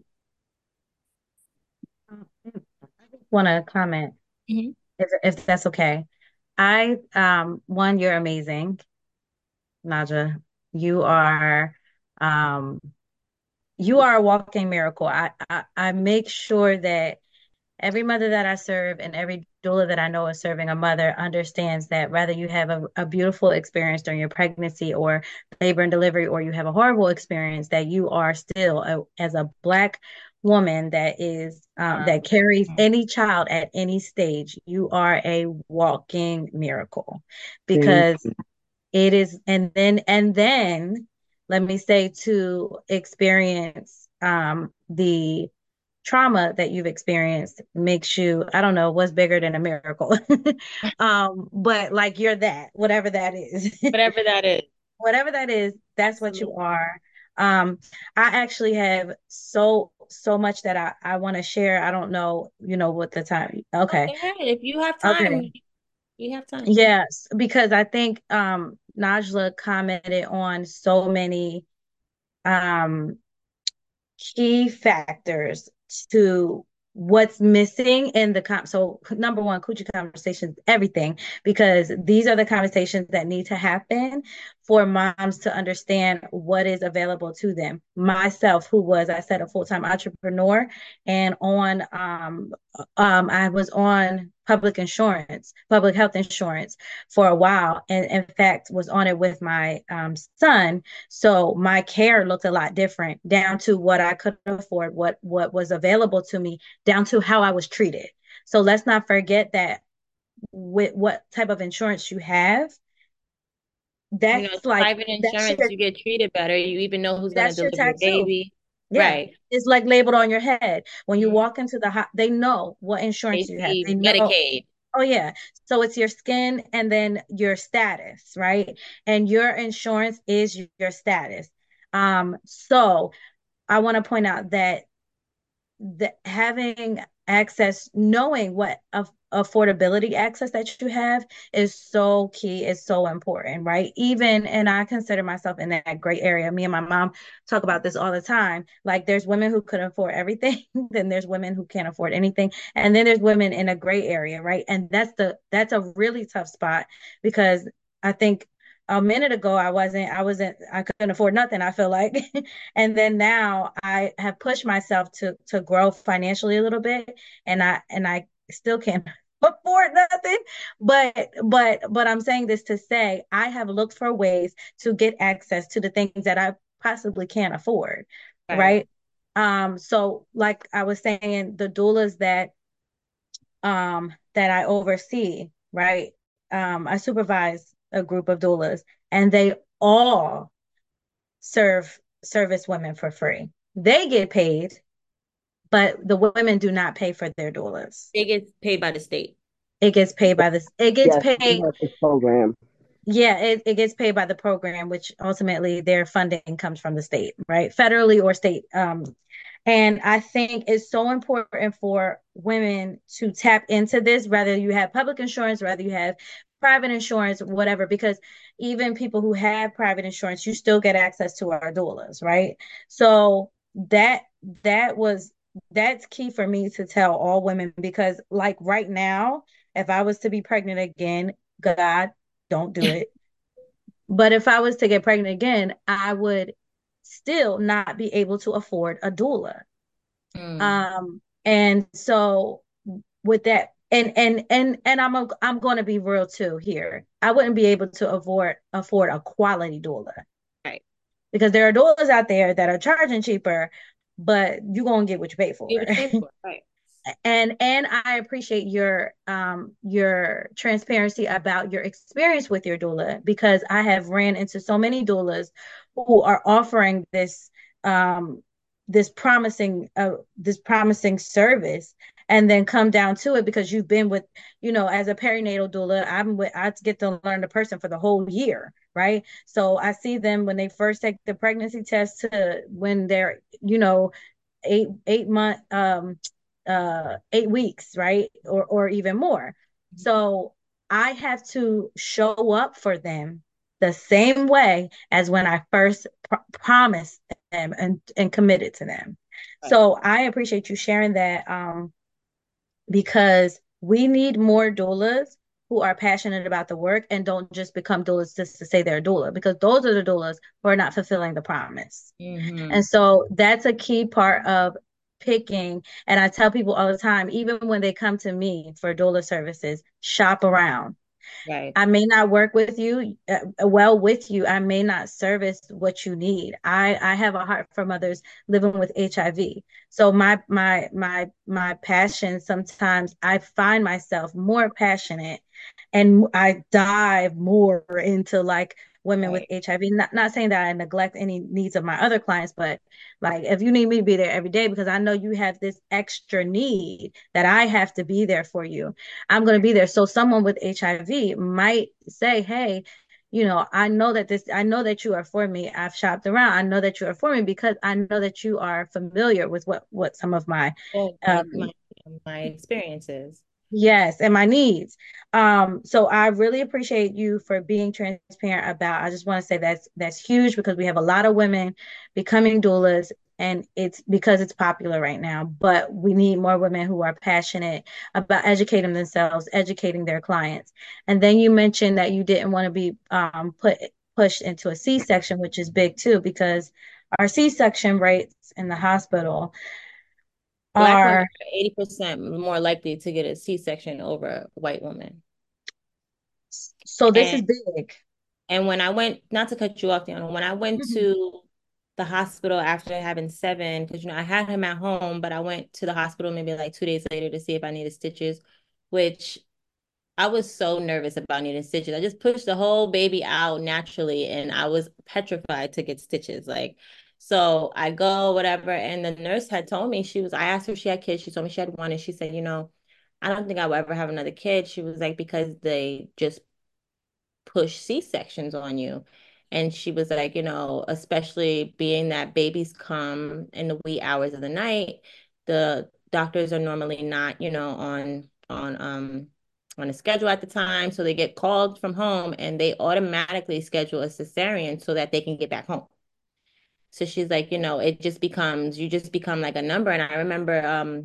I just want to comment mhm. if that's okay. One, you're amazing, Naja. You are, um, you are a walking miracle. I make sure that every mother that I serve and every doula that I know is serving a mother understands that whether you have a beautiful experience during your pregnancy or labor and delivery, or you have a horrible experience, that you are still, as a Black woman that carries any child at any stage, you are a walking miracle Thank because it is, and then let me say, to experience the trauma that you've experienced makes you, I don't know what's bigger than a miracle. But like, you're that, whatever that is. Whatever that is. Whatever that is, that's what you Absolutely. are. I actually have so much that I want to share. I don't know, what the time. Oh, Okay. go ahead. If you have Okay. time, you have time. Yes, because I think Najla commented on so many um key factors to what's missing in the so number one, coochie conversations, everything, because these are the conversations that need to happen for moms to understand what is available to them. Myself, who was, I said, a full-time entrepreneur, and I was on public health insurance for a while, and in fact was on it with my son. So my care looked a lot different, down to what I could afford, what was available to me, down to how I was treated. So let's not forget that with what type of insurance you have, that's like Private that's insurance, your you get treated better. You even know who's going to that's your deliver your tattoo. baby. Yeah. Right. It's like labeled on your head. When you Mhm. walk into they know what They insurance you have. see They know. Medicaid. Oh yeah. So it's your skin and then your status, right? And your insurance is your status. So I want to point out that having access, knowing what affordability access that you have is so key, is so important, right? Even, and I consider myself in that gray area. Me and my mom talk about this all the time. Like, there's women who could afford everything, then there's women who can't afford anything, and then there's women in a gray area, right? And that's a really tough spot, because I think a minute ago I couldn't afford nothing, I feel like. And then now I have pushed myself to grow financially a little bit, and I still can't afford nothing. But I'm saying this to say I have looked for ways to get access to the things that I possibly can't afford, Right. right? So like I was saying, the doulas that I oversee, right? I supervise a group of doulas, and they all service women for free. They get paid, but the women do not pay for their doulas. It gets paid by the state. It gets paid by this. It gets Yes, we paid. have this program. Yeah, it gets paid by the program, which ultimately their funding comes from the state, right? Federally or state. And I think it's so important for women to tap into this, whether you have public insurance, whether you have private insurance, whatever, because even people who have private insurance, you still get access to our doulas, right? So that was that's key for me to tell all women, because like right now, if I was to be pregnant again, God, don't do it. But if I was to get pregnant again, I would still not be able to afford a doula. Mm. And so with that, and I'm going to be real too here. I wouldn't be able to afford a quality doula, Right. because there are doulas out there that are charging cheaper, but you're going to get what you pay You for. have a choice for it. Right. And I appreciate your transparency about your experience with your doula, because I have ran into so many doulas who are offering um this promising service, and then come down to it, because you've been with, as a perinatal doula, I get to learn the person for the whole year, right? So I see them when they first take the pregnancy test to when they're, 8 month 8 weeks, right? Or even more. So I have to show up for them the same way as when I first promised them and committed to them. Right. So I appreciate you sharing that, because we need more doulas who are passionate about the work and don't just become doulas just to say they're a doula, because those are the doulas who are not fulfilling the promise. Mm-hmm. And so that's a key part of picking. And I tell people all the time, even when they come to me for doula services, shop around. Right. I may not work with you well with you. I may not service what you need. I have a heart for mothers living with HIV. So my passion, sometimes I find myself more passionate, and I dive more into like women with Right. HIV. Not saying that I neglect any needs of my other clients, but like if you need me to be there every day because I know you have this extra need that I have to be there for you, I'm going to be there. So someone with HIV might say, hey, I know that you are for me. I've shopped around. I know that you are for me because I know that you are familiar with what some of my, Well, my um, my my experiences. yes, and my needs. So I really appreciate you for being transparent about. I just want to say that's huge, because we have a lot of women becoming doulas, and it's because it's popular right now. But we need more women who are passionate about educating themselves, educating their clients. And then you mentioned that you didn't want to be pushed into a C-section, which is big too, because our C-section rates in the hospital Black women are are 80% more likely to get a C-section over white women. so this And is big. and when I went, not to cut you off, Diana, when I went to the hospital after having seven, because I had him at home, but I went to the hospital maybe like 2 days later to see if I needed stitches, which I was so nervous about needing stitches. I just pushed the whole baby out naturally, and I was petrified to get stitches. Like, so I go, whatever. And the nurse had told me, I asked her if she had kids. She told me she had one. And she said, I don't think I will ever have another kid. She was like, because they just push C-sections on you. And she was like, especially being that babies come in the wee hours of the night, the doctors are normally not, on a schedule at the time. So they get called from home and they automatically schedule a cesarean so that they can get back home. So she's like, it just becomes, you just become like a number. And I remember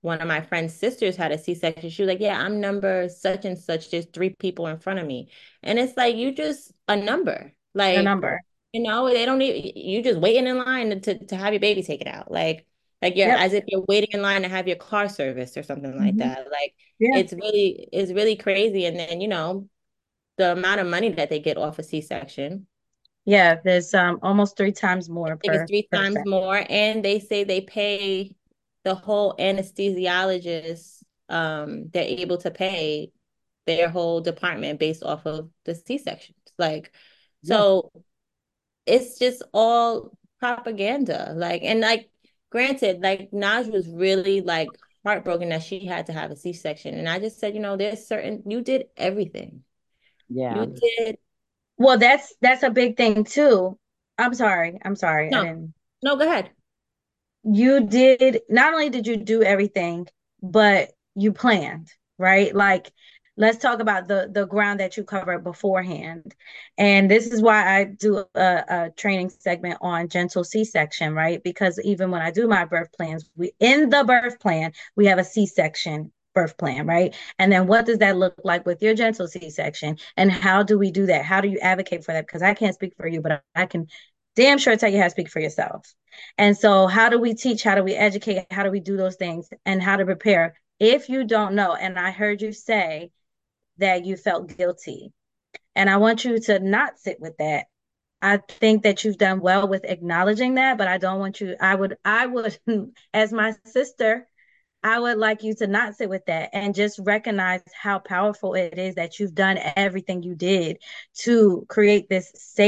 one of my friend's sisters had a C-section. She was like, yeah, I'm number such and such. There's three people in front of me. And it's like, you just a number. A Like, number. they don't need you just waiting in line to have your baby taken out. Like you're Yep. as if you're waiting in line to have your car serviced or something like Hmm. that. Like Yeah. it's really crazy. And then, the amount of money that they get off a C-section. Yeah. There's almost 3 times I more think it's per three times person. more. And they say they pay the whole anesthesiologist, they're able to pay their whole department based off of the C-sections. Like, Yeah. so it's just all propaganda. And granted, like Naj was really like heartbroken that she had to have a C-section. And I just said, you did everything. Yeah. You did. Well, that's a big thing too. I'm sorry. I'm sorry. I No, didn't. no, go ahead. You did, not only did you do everything, but you planned, right? Like, let's talk about the ground that you covered beforehand. And this is why I do a training segment on gentle C-section, right? Because even when I do my birth plans, we in the birth plan, we have a C-section birth plan, right? And then what does that look like with your gentle C-section? And how do we do that? How do you advocate for that? Because I can't speak for you, but I can damn sure tell you how to speak for yourself. And so, how do we teach? How do we educate? How do we do those things? And how to prepare? If you don't know, and I heard you say that you felt guilty, and I want you to not sit with that. I think that you've done well with acknowledging that, but I don't want you, I would, as my sister, I would like you to not sit with that and just recognize how powerful it is that you've done everything you did to create this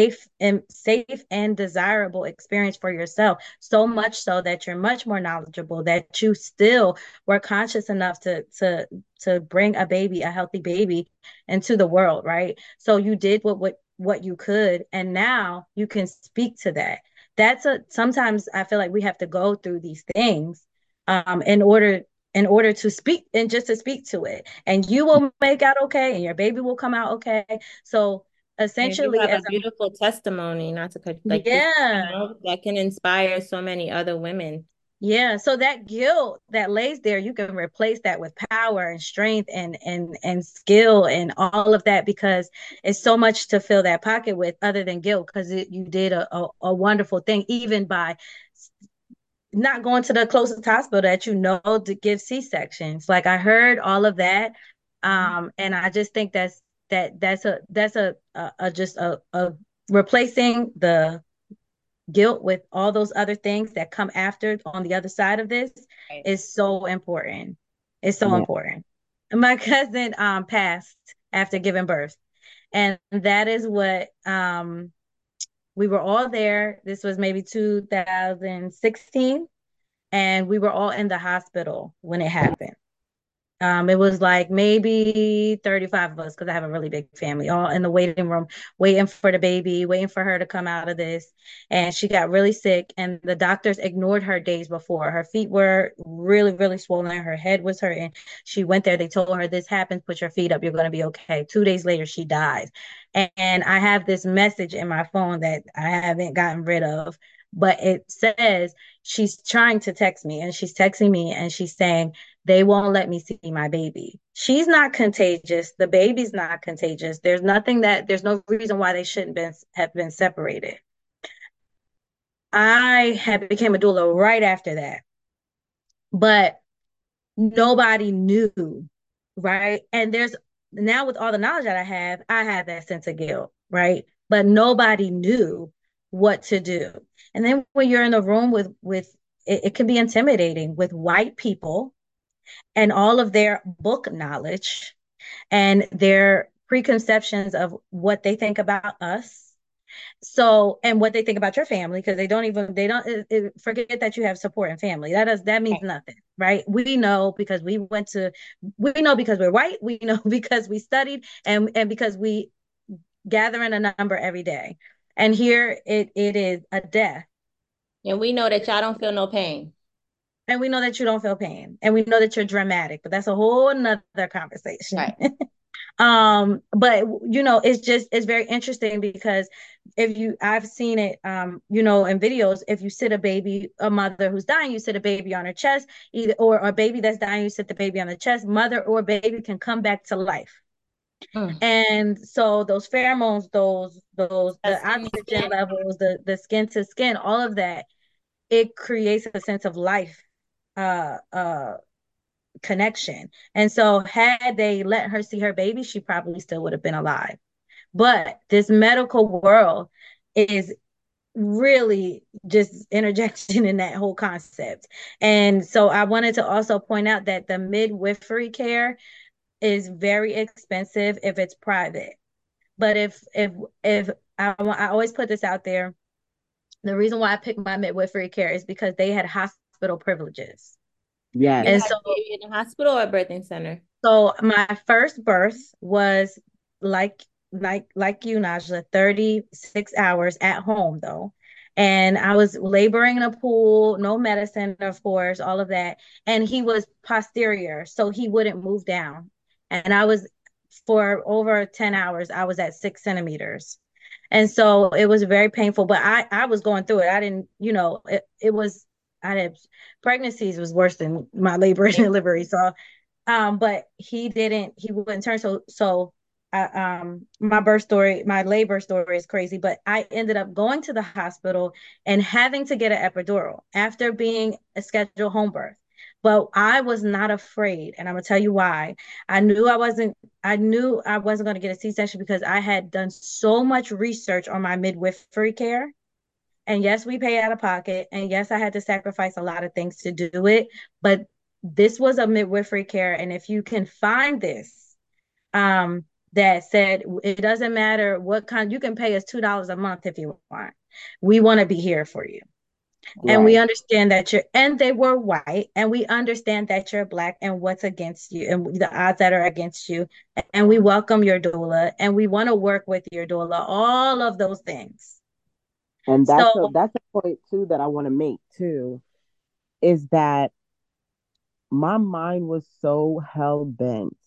safe and desirable experience for yourself. So much so that you're much more knowledgeable, that you still were conscious enough to bring a baby, a healthy baby into the world, right? So you did what you could, and now you can speak to that. Sometimes I feel like we have to go through these things in order to speak and just to speak to it, and you will make out okay and your baby will come out okay. So Yeah, you essentially, have as a a beautiful testimony, not to cut, like just, yeah, that can inspire so many other women. yeah, so that guilt that lays there, you can replace that with power and strength and skill and all of that, because it's so much to fill that pocket with other than guilt, because you did a wonderful thing, even by not going to the closest hospital that you know to give C-sections. Like, I heard all of that. And I just think that's just a replacing the guilt with all those other things that come after on the other side of this Right. is so important. It's so Yeah. important. My cousin passed after giving birth. And that is what we were all there. This was maybe 2016, and we were all in the hospital when it happened. It was like maybe 35 of us, because I have a really big family, all in the waiting room, waiting for the baby, waiting for her to come out of this. And she got really sick, and the doctors ignored her days before. Her feet were really, really swollen. Her head was hurting. She went there. They told her, this happens. Put your feet up. You're going to be okay. 2 days later, she dies. And I have this message in my phone that I haven't gotten rid of, but it says she's trying to text me, and she's texting me, and she's saying, they won't let me see my baby. She's not contagious. The baby's not contagious. There's no reason why they shouldn't have been separated. I had became a doula right after that, but nobody knew, right? And there's now, with all the knowledge that I have that sense of guilt, right? But nobody knew what to do. And then when you're in a room with it can be intimidating with white people and all of their book knowledge and their preconceptions of what they think about us. So, and what they think about your family, because they don't forget that you have support and family. That means nothing, right? We know because we're white, we know because we studied, and because we gather in a number every day. And here it is a death. And we know that y'all don't feel no pain. And we know that you don't feel pain. And we know that you're dramatic, but that's a whole nother conversation. Right. But it's very interesting because I've seen it, in videos. If you sit a mother who's dying, you sit a baby on her chest, either or a baby that's dying, you sit the baby on the chest. Mother or baby can come back to life. Mm. And so those pheromones, the Skin to oxygen skin. levels, the skin to skin, all of that, it creates a sense of life, uh, uh, connection. And so had they let her see her baby, she probably still would have been alive. But this medical world is really just interjection in that whole concept. And so I wanted to also point out that the midwifery care is very expensive if it's private. But if I always put this out there, the reason why I picked my midwifery care is because they had hospital privileges. Yes. You And had a baby in the hospital or a birthing center? so my first birth was like you, Najla, 36 hours at home though. And I was laboring in a pool, no medicine, of course, all of that. And he was posterior, so he wouldn't move down. And I was for over 10 hours, I was at 6 centimeters. And so it was very painful, but I was going through it. I didn't, it was, I had pregnancies was worse than my labor and delivery. So but he wouldn't turn. My labor story is crazy, but I ended up going to the hospital and having to get an epidural after being a scheduled home birth. But I was not afraid, and I'm gonna tell you why. I knew I wasn't gonna get a C-section because I had done so much research on my midwifery care. And yes, we pay out of pocket. And yes, I had to sacrifice a lot of things to do it. But this was a midwifery care. And if you can find this, that said, it doesn't matter what kind, you can pay us $2 a month if you want. We want to be here for you. And we Right. understand that and they were white, and we understand that you're Black and what's against you and the odds that are against you. And we welcome your doula and we want to work with your doula, all of those things. And So, that's a point too that I want to make too, is that my mind was so hell bent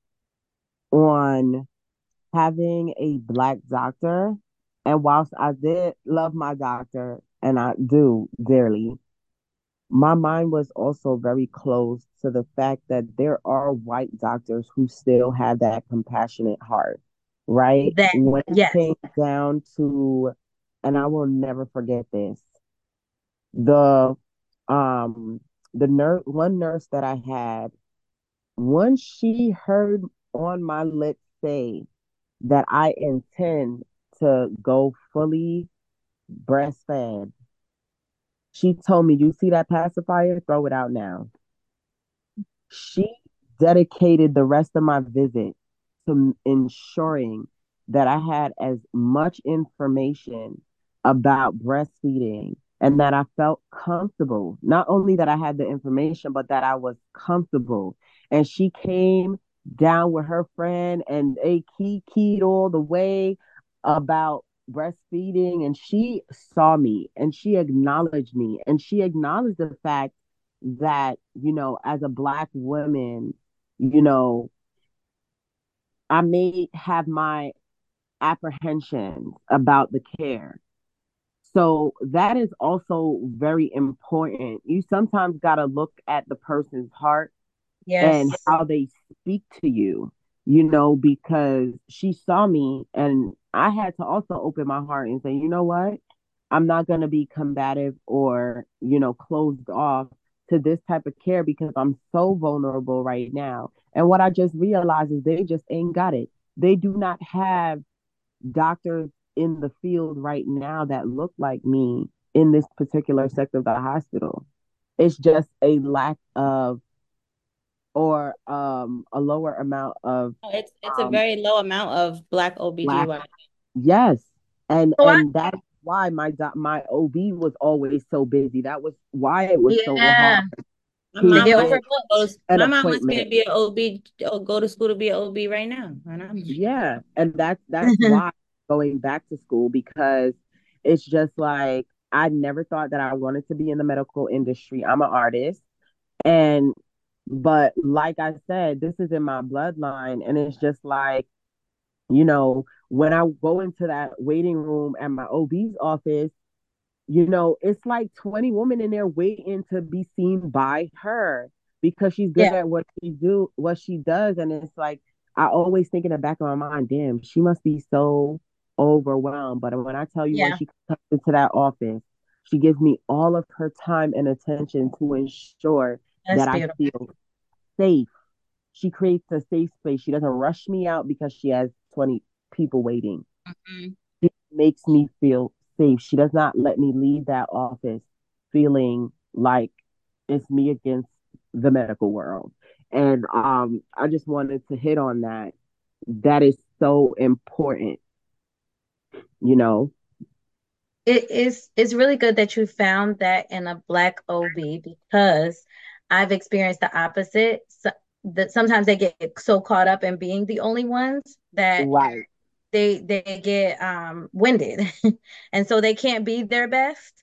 on having a Black doctor. And whilst I did love my doctor, and I do dearly, my mind was also very close to the fact that there are white doctors who still have that compassionate heart, right? that, When it yes. came down to, and I will never forget this, the um one nurse that I had, once she heard on my lips say that I intend to go fully breastfed, she told me, "You see that pacifier? Throw it out now." She dedicated the rest of my visit to ensuring that I had as much information about breastfeeding and that I felt comfortable. Not only that I had the information, but that I was comfortable. And she came down with her friend and they keyed all the way about breastfeeding. And she saw me and she acknowledged me and she acknowledged the fact that, as a Black woman, you know, I may have my apprehensions about the care. So that is also very important. You sometimes got to look at the person's heart and Yes. how they speak to you, because she saw me and I had to also open my heart and say, you know what? I'm not going to be combative or, closed off to this type of care because I'm so vulnerable right now. And what I just realized is they just ain't got it. They do not have doctors in the field right now that look like me in this particular sector of the hospital. It's just a lack of or a lower amount of It's a um very low amount of Black Black. OBGYN. Yes. and So and that's why my OB was always so busy. That was why it was so hard yeah, My they to mom get wants get overbooked. an my mom wants me appointment. to be an OB or go to school to be an OB right now. And I'm like, Yeah, and that's why going back to school, because it's just like I never thought that I wanted to be in the medical industry. I'm an artist, and But like I said, this is in my bloodline. And it's just like, you know, when I go into that waiting room at my OB's office, it's like 20 women in there waiting to be seen by her because she's good Yeah, at what she does. And it's like, I always think in the back of my mind, damn, she must be so overwhelmed. But when I tell you, when yeah, she comes into that office, she gives me all of her time and attention to ensure that's that I beautiful. feel safe. She creates a safe space. She doesn't rush me out because she has 20 people waiting. Mhm. She makes me feel safe. She does not let me leave that office feeling like it's me against the medical world. And I just wanted to hit on that. That is so important, you know. It's really good that you found that in a Black OB because I've experienced the opposite. So, that sometimes they get so caught up in being the only ones that Right. they get winded and so they can't be their best.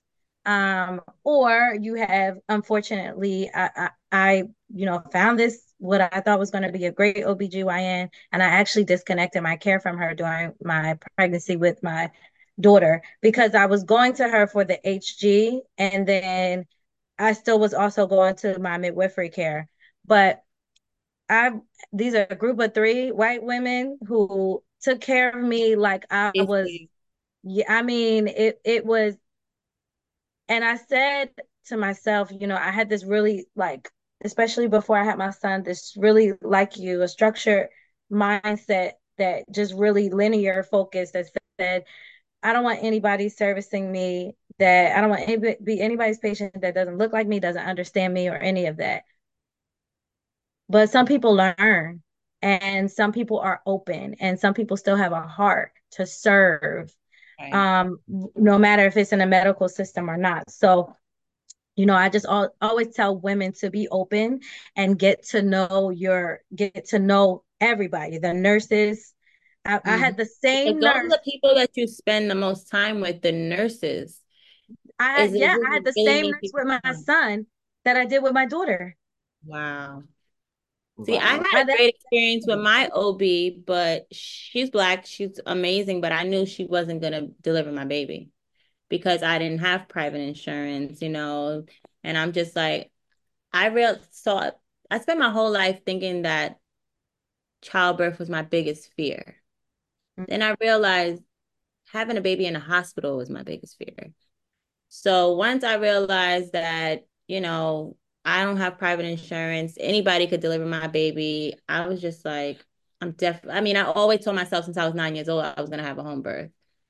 Or you have, unfortunately, I found this what I thought was going to be a great OBGYN, and I actually disconnected my care from her during my pregnancy with my daughter because I was going to her for the HG, and then I still was also going to my midwifery care. But I these are a group of three white women who took care of me like I was, Basically, yeah, I mean it was. And I said to myself, I had this really, like, especially before I had my son, this really, like, you, a structured mindset that just really linear focus that said, I don't want anybody servicing me, that I don't want anybody be anybody's patient that doesn't look like me, doesn't understand me, or any of that. But some people learn, and some people are open, and some people still have a heart to serve, right. no matter if it's in a medical system or not. So, I just always tell women to be open and get to know everybody, the nurses. I Mhm. had the Because same those are nurse. the people that you spend the most time with, the nurses. It I had really, the really same makes nurse people with my strong. son that I did with my daughter. Wow. See, I had Wow. a great experience with my OB, but she's black. She's amazing, but I knew she wasn't gonna deliver my baby because I didn't have private insurance, and I'm just like, so I spent my whole life thinking that childbirth was my biggest fear. Then I realized having a baby in a hospital was my biggest fear. So once I realized that, I don't have private insurance, anybody could deliver my baby, I was just like, I mean, I always told myself since I was 9 years old, I was going to have a home birth.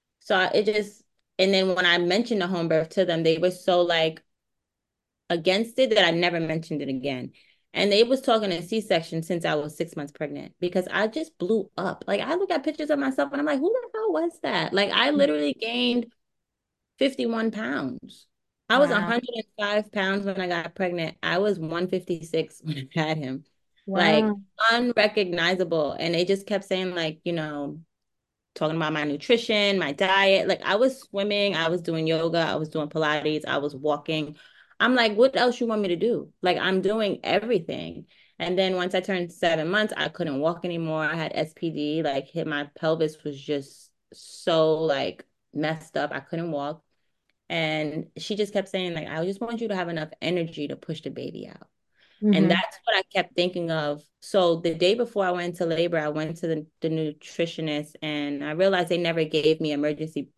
And then when I mentioned the home birth to them, they were so like against it that I never mentioned it again. And they was talking a C-section since I was 6 months pregnant because I just blew up. Like I look at pictures of myself and I'm like, who the hell was that? Like I literally gained 51 pounds. I was Wow. 105 pounds when I got pregnant. I was 156 when I had him. Like Wow. unrecognizable. And they just kept saying, like, talking about my nutrition, my diet. Like I was swimming, I was doing yoga, I was doing Pilates, I was walking. I'm like, what else you want me to do? Like I'm doing everything. And then once I turned 7 months, I couldn't walk anymore. I had SPD, like hit my pelvis was just so like messed up. I couldn't walk. And she just kept saying, like, I just want you to have enough energy to push the baby out. And Mm-hmm. that's what I kept thinking of. So the day before I went into labor, I went to the nutritionist and I realized they never gave me emergency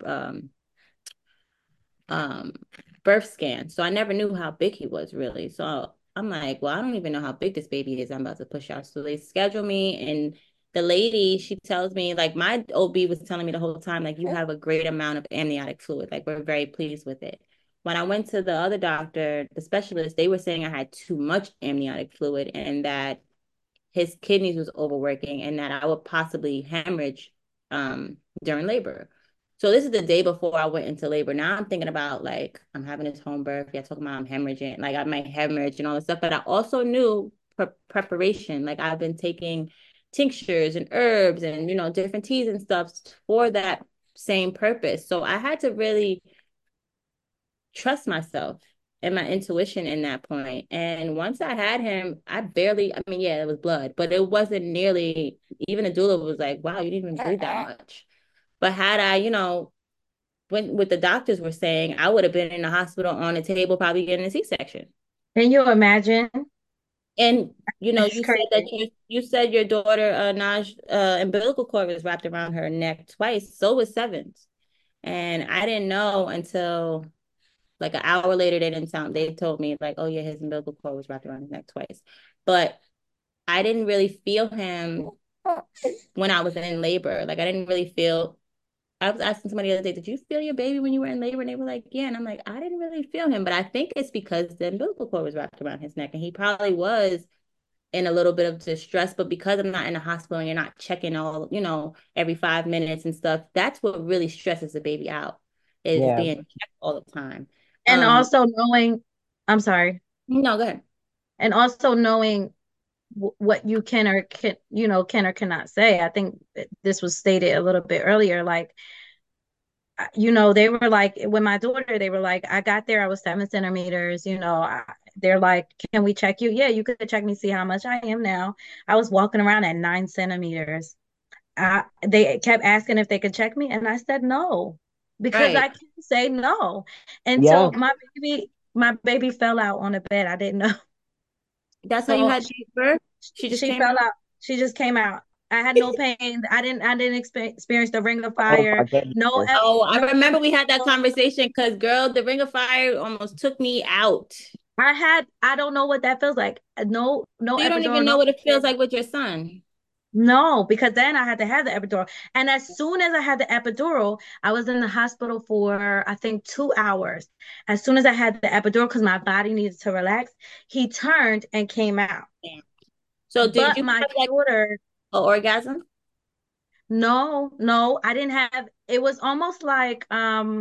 um birth scan. So I never knew how big he was really. So I'm like, well, I don't even know how big this baby is I'm about to push out. So they schedule me and the lady, she tells me, like my OB was telling me the whole time, like you have a great amount of amniotic fluid. Like we're very pleased with it. When I went to the other doctor, the specialist, they were saying I had too much amniotic fluid and that his kidneys was overworking and that I would possibly hemorrhage during labor. So this is the day before I went into labor. Now I'm thinking about like I'm having this home birth. Yeah, talking about I'm hemorrhaging, like I might hemorrhage and all this stuff. But I also knew preparation. Like I've been taking tinctures and herbs and different teas and stuff for that same purpose. So I had to really trust myself and my intuition in that point. And once I had him, I barely, I mean, yeah, it was blood, but it wasn't nearly, even a doula was like, wow, you didn't even bleed that much. But had I, when what the doctors were saying, I would have been in the hospital on the table, probably getting a C-section. Can you imagine? And It's you said that crazy. you said your daughter Naj umbilical cord was wrapped around her neck twice. So was Seven's, and I didn't know until like an hour later. They didn't sound. They told me like, oh yeah, his umbilical cord was wrapped around his neck twice, but I didn't really feel him when I was in labor. Like I didn't really feel. I was asking somebody the other day, did you feel your baby when you were in labor? And they were like, yeah. And I'm like, I didn't really feel him, but I think it's because the umbilical cord was wrapped around his neck, and he probably was in a little bit of distress, but because I'm not in the hospital and you're not checking all, every 5 minutes and stuff, that's what really stresses the baby out is Yeah. being checked all the time. And also knowing, I'm sorry, No, go ahead. and also knowing what you can or cannot say. I think this was stated a little bit earlier, like, they were like, when my daughter, they were like, I got there, I was 7 centimeters, they're like, can we check you? Yeah, you could check me, see how much I am now. I was walking around at 9 centimeters. They kept asking if they could check me, and I said no, because Right. I can't say no. And Yeah. so my baby fell out on the bed. I didn't know. That's how you So had to give birth? She just she came fell out? out. She just came out. I had no pain. I didn't experience the ring of Oh my fire. goodness. Oh, I No remember we had that epidural. conversation because girl, the ring of fire almost took me out. I don't know what that feels like. No So you don't epidural, even no know what it feels nothing. like with your son. No, because then I had to have the epidural. And as soon as I had the epidural, I was in the hospital for, I think, 2 hours. As soon as I had the epidural, because my body needed to relax, he turned and came out. Yeah. So did But you my have like daughter, an orgasm? no, no, I didn't have, it was almost like,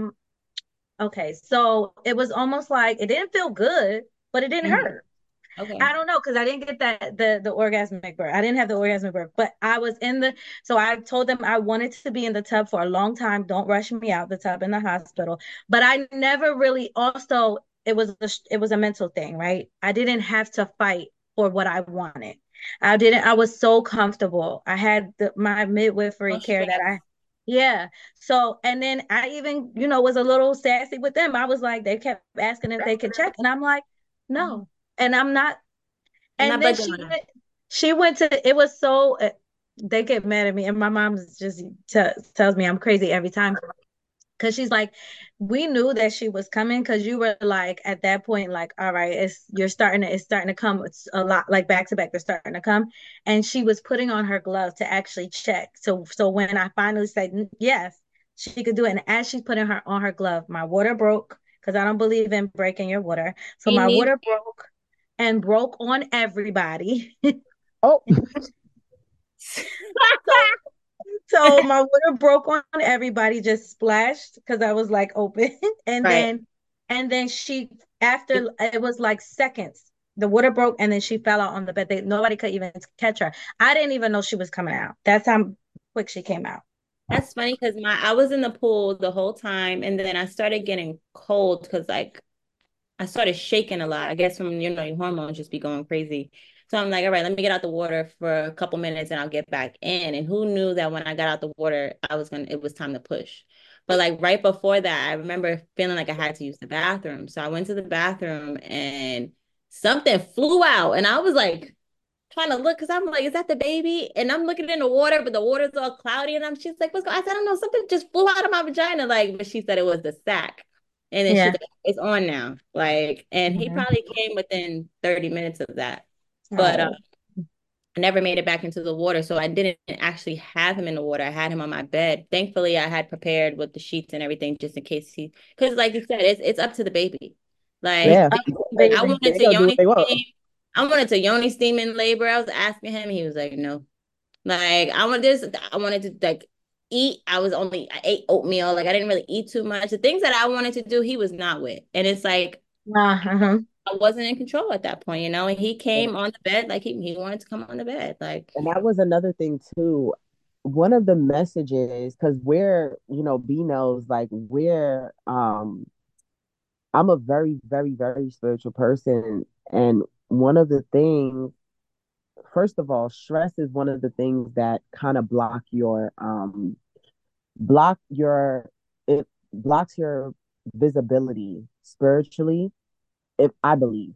okay, so it was almost like it didn't feel good, but it didn't Mhm. hurt. Okay. I don't know because I didn't get the orgasmic birth. I didn't have the orgasmic birth, but I was in the. So I told them I wanted to be in the tub for a long time. Don't rush me out the tub in the hospital. But I never really. Also, it was a mental thing, right? I didn't have to fight for what I wanted. I didn't. I was so comfortable. I had my No midwifery care that stress. I. Yeah. So and then I even was a little sassy with them. I was like, they kept asking if they could check, and I'm like, Mhm. no. And I'm not. I'm And not then budging she on that. went. She went to. It was so. They get mad at me, and my mom just tells me I'm crazy every time because she's like, we knew that she was coming because you were like at that point, like, all right, it's starting to come. It's a lot like back to back. They're starting to come, and she was putting on her glove to actually check. So when I finally said yes, she could do it, and as she's putting her on her glove, my water broke because I don't believe in breaking your water. So He my needs water broke and broke on everybody. Oh, So so my water broke on everybody, just splashed because I was like open. And right. then she after it was like seconds, the water broke and then she fell out on the bed. Nobody could even catch her. I didn't even know she was coming out. That's how quick she came out. That's funny because I was in the pool the whole time and then I started getting cold because like I started shaking a lot. I guess from your hormones just be going crazy. So I'm like, all right, let me get out the water for a couple minutes and I'll get back in. And who knew that when I got out the water, it was time to push. But like right before that, I remember feeling like I had to use the bathroom. So I went to the bathroom and something flew out. And I was like trying to look because I'm like, is that the baby? And I'm looking in the water, but the water's all cloudy. And she's like, what's going on? I said, I don't know, something just flew out of my vagina. Like, but she said it was the sac. And then she's Yeah. like, it's on now. Like, and he Mhm. probably came within 30 minutes of that. But Oh. I never made it back into the water. So I didn't actually have him in the water. I had him on my bed. Thankfully, I had prepared with the sheets and everything just in case because like you said, it's up to the baby. It's Like yeah. up to the I baby. wanted They to gonna do what Yoni they want. steam. I wanted to Yoni steam in labor. I was asking him. He was like, no. Like I wanted to like eat. I ate oatmeal. Like I didn't really eat too much. The things that I wanted to do, he was not with. And it's like Uh-huh. I wasn't in control at that point, and he came on the bed like he wanted to come on the bed. Like And that was another thing too. One of the messages, because we're, B knows, like we're I'm a very, very, very spiritual person. And one of the things, first of all, stress is one of the things that kind of block your it blocks your visibility spiritually, if I believe.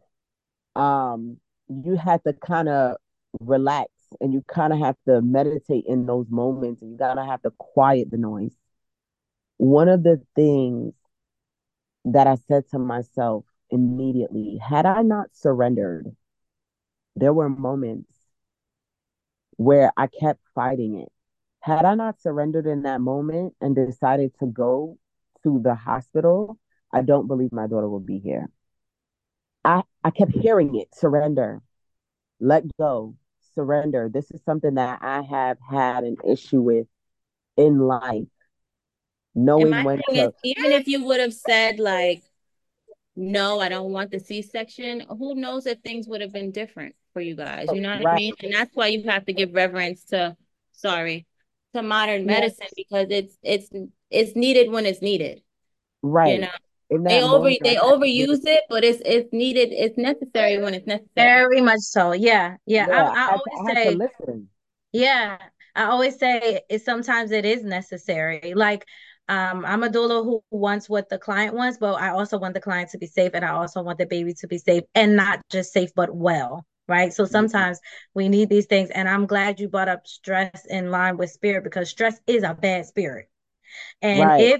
You have to kind of relax and you kind of have to meditate in those moments and you gotta have to quiet the noise. One of the things that I said to myself immediately, had I not surrendered, there were moments where I kept fighting it. Had I not surrendered in that moment and decided to go to the hospital, I don't believe my daughter would be here. I kept hearing it, surrender, let go, surrender. This is something that I have had an issue with in life, And knowing my when thing is, to, even if you would have said like, no, I don't want the C-section, who knows if things would have been different for you guys? You know what I right, mean? And that's why you have to give reverence to, sorry, to modern Yeah. medicine because it's needed when it's needed. You right. know, In that moment, I they had to overuse it, but it's needed, it's necessary when it's necessary. Very much so. Yeah. Yeah. yeah, I always I had to say, listen. yeah, I always say it sometimes it is necessary. Like, I'm a doula who wants what the client wants, but I also want the client to be safe and I also want the baby to be safe and not just safe, but well. Right. So Yeah, sometimes we need these things. And I'm glad you brought up stress in line with spirit because stress is a bad spirit. And right,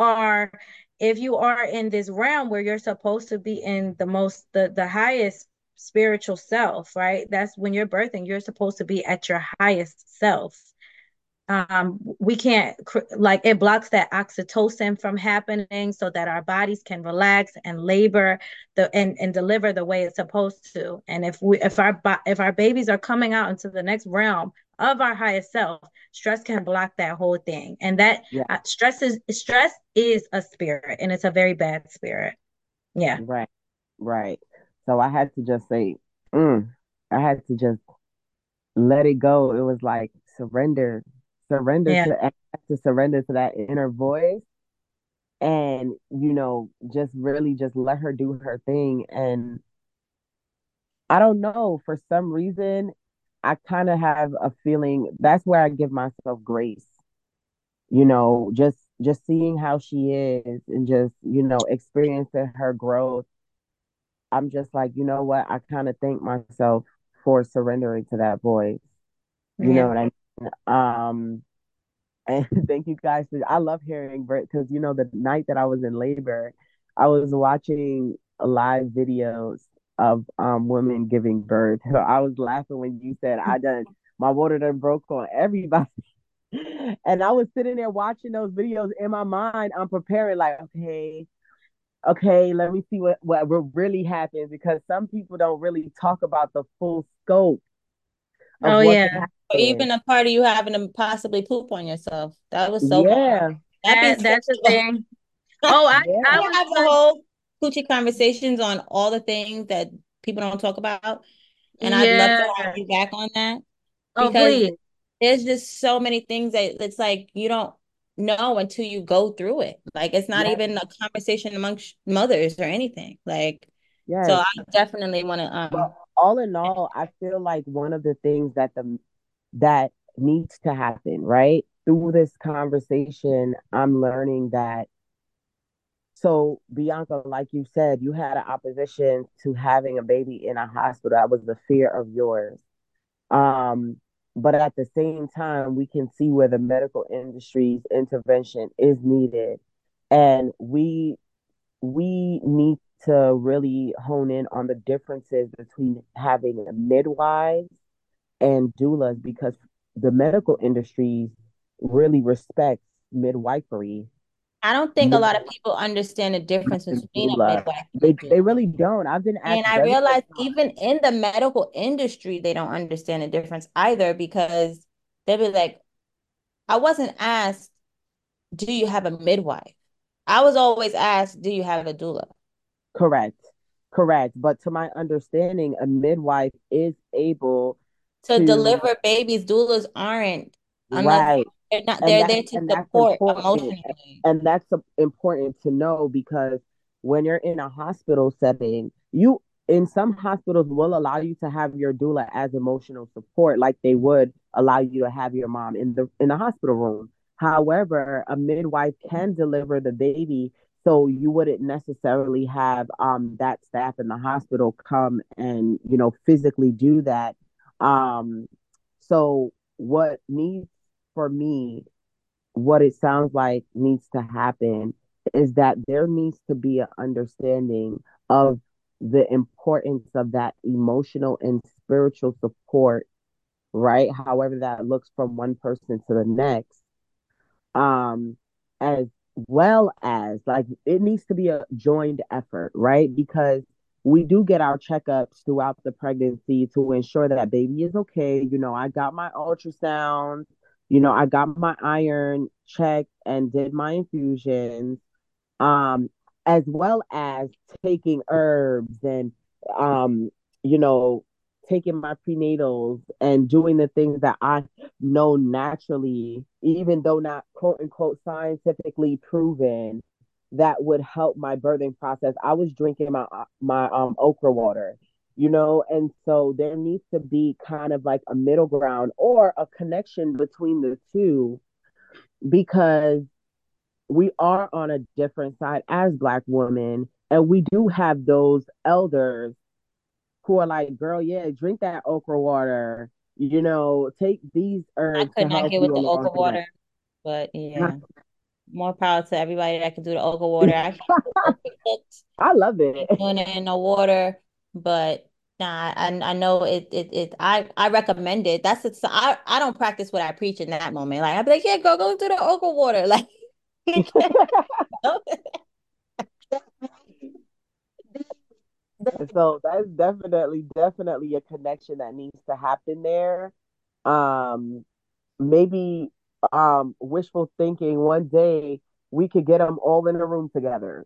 if you are in this realm where you're supposed to be in the highest spiritual self, right? That's when you're birthing, you're supposed to be at your highest self. We can't like it blocks that oxytocin from happening so that our bodies can relax and labor and deliver the way it's supposed to. And if our babies are coming out into the next realm of our highest self, stress can block that whole thing. And that yeah, stress is a spirit and it's a very bad spirit. Yeah. right, right. So I had to just say, mm, I had to just let it go. It was like surrender Yeah. to, I had to surrender to that inner voice and, just really just let her do her thing. And I don't know, for some reason, I kind of have a feeling that's where I give myself grace, just seeing how she is and just, experiencing her growth. I'm just like, you know what? I kind of thank myself for surrendering to that voice. You know Yeah. what I mean? And thank you guys. I love hearing because the night that I was in labor, I was watching live videos of women giving birth. So I was laughing when you said my water done broke on everybody. And I was sitting there watching those videos in my mind. I'm preparing like, okay, let me see what really happens because some people don't really talk about the full scope of Oh what could yeah. Or happen. even a part of you having to possibly poop on yourself. That was so hard. Yeah, That'd be That's the stressful. thing. Oh, I yeah, We was have the once, whole coochie conversations on all the things that people don't talk about. And I'd love to yeah. have you back on that Oh, because please. there's just so many things that it's like you don't know until you go through it. Like it's not yes, even a conversation amongst mothers or anything. Like, so yes. I definitely want to Well, all in all, I feel like one of the things that needs to happen, right? Through this conversation, I'm learning that. So, Bianca, like you said, you had an opposition to having a baby in a hospital. That was the fear of yours. Um, but at the same time, we can see where the medical industry's intervention is needed. And we need to really hone in on the differences between having midwives and doulas because the medical industry really respects midwifery I don't think a more lot of people understand the difference than between a doula. midwife and a They doula. really don't. I've been asked And I very realized times. even in the medical industry, they don't understand the difference either because they'll be like, I wasn't asked, do you have a midwife? I was always asked, do you have a doula? Correct, correct. But to my understanding, a midwife is able To to deliver babies, doulas aren't unless right, they're not, and they're there to that's support important, emotionally. and that's important to know because when you're in a hospital setting, you in some hospitals will allow you to have your doula as emotional support, like they would allow you to have your mom in the hospital room. However, a midwife can deliver the baby, so you wouldn't necessarily have that staff in the hospital come and physically do that. So what needs for me, what it sounds like needs to happen is that there needs to be an understanding of the importance of that emotional and spiritual support, right? However that looks from one person to the next. Um, as well as like it needs to be a joined effort, right? Because we do get our checkups throughout the pregnancy to ensure that baby is okay. I got my ultrasound, I got my iron checked and did my infusions, um, as well as taking herbs and, um, you know, taking my prenatals and doing the things that I know naturally, even though not quote unquote scientifically proven, that would help my birthing process. I was drinking my okra water, and so there needs to be kind of like a middle ground or a connection between the two, because we are on a different side as Black women, and we do have those elders who are like, girl, yeah, drink that okra water, take these I herbs to could not help get you with the along okra the way. water, but yeah, more power to everybody that can do the okra water. I can't do okra cooked, I love it. doing it in the water, but nah, I know I recommend it. That's it. So I don't practice what I preach in that moment. Like I'd be like, yeah, go do the okra water. Like So that's definitely a connection that needs to happen there. Um, Maybe wishful thinking, one day we could get them all in a room together,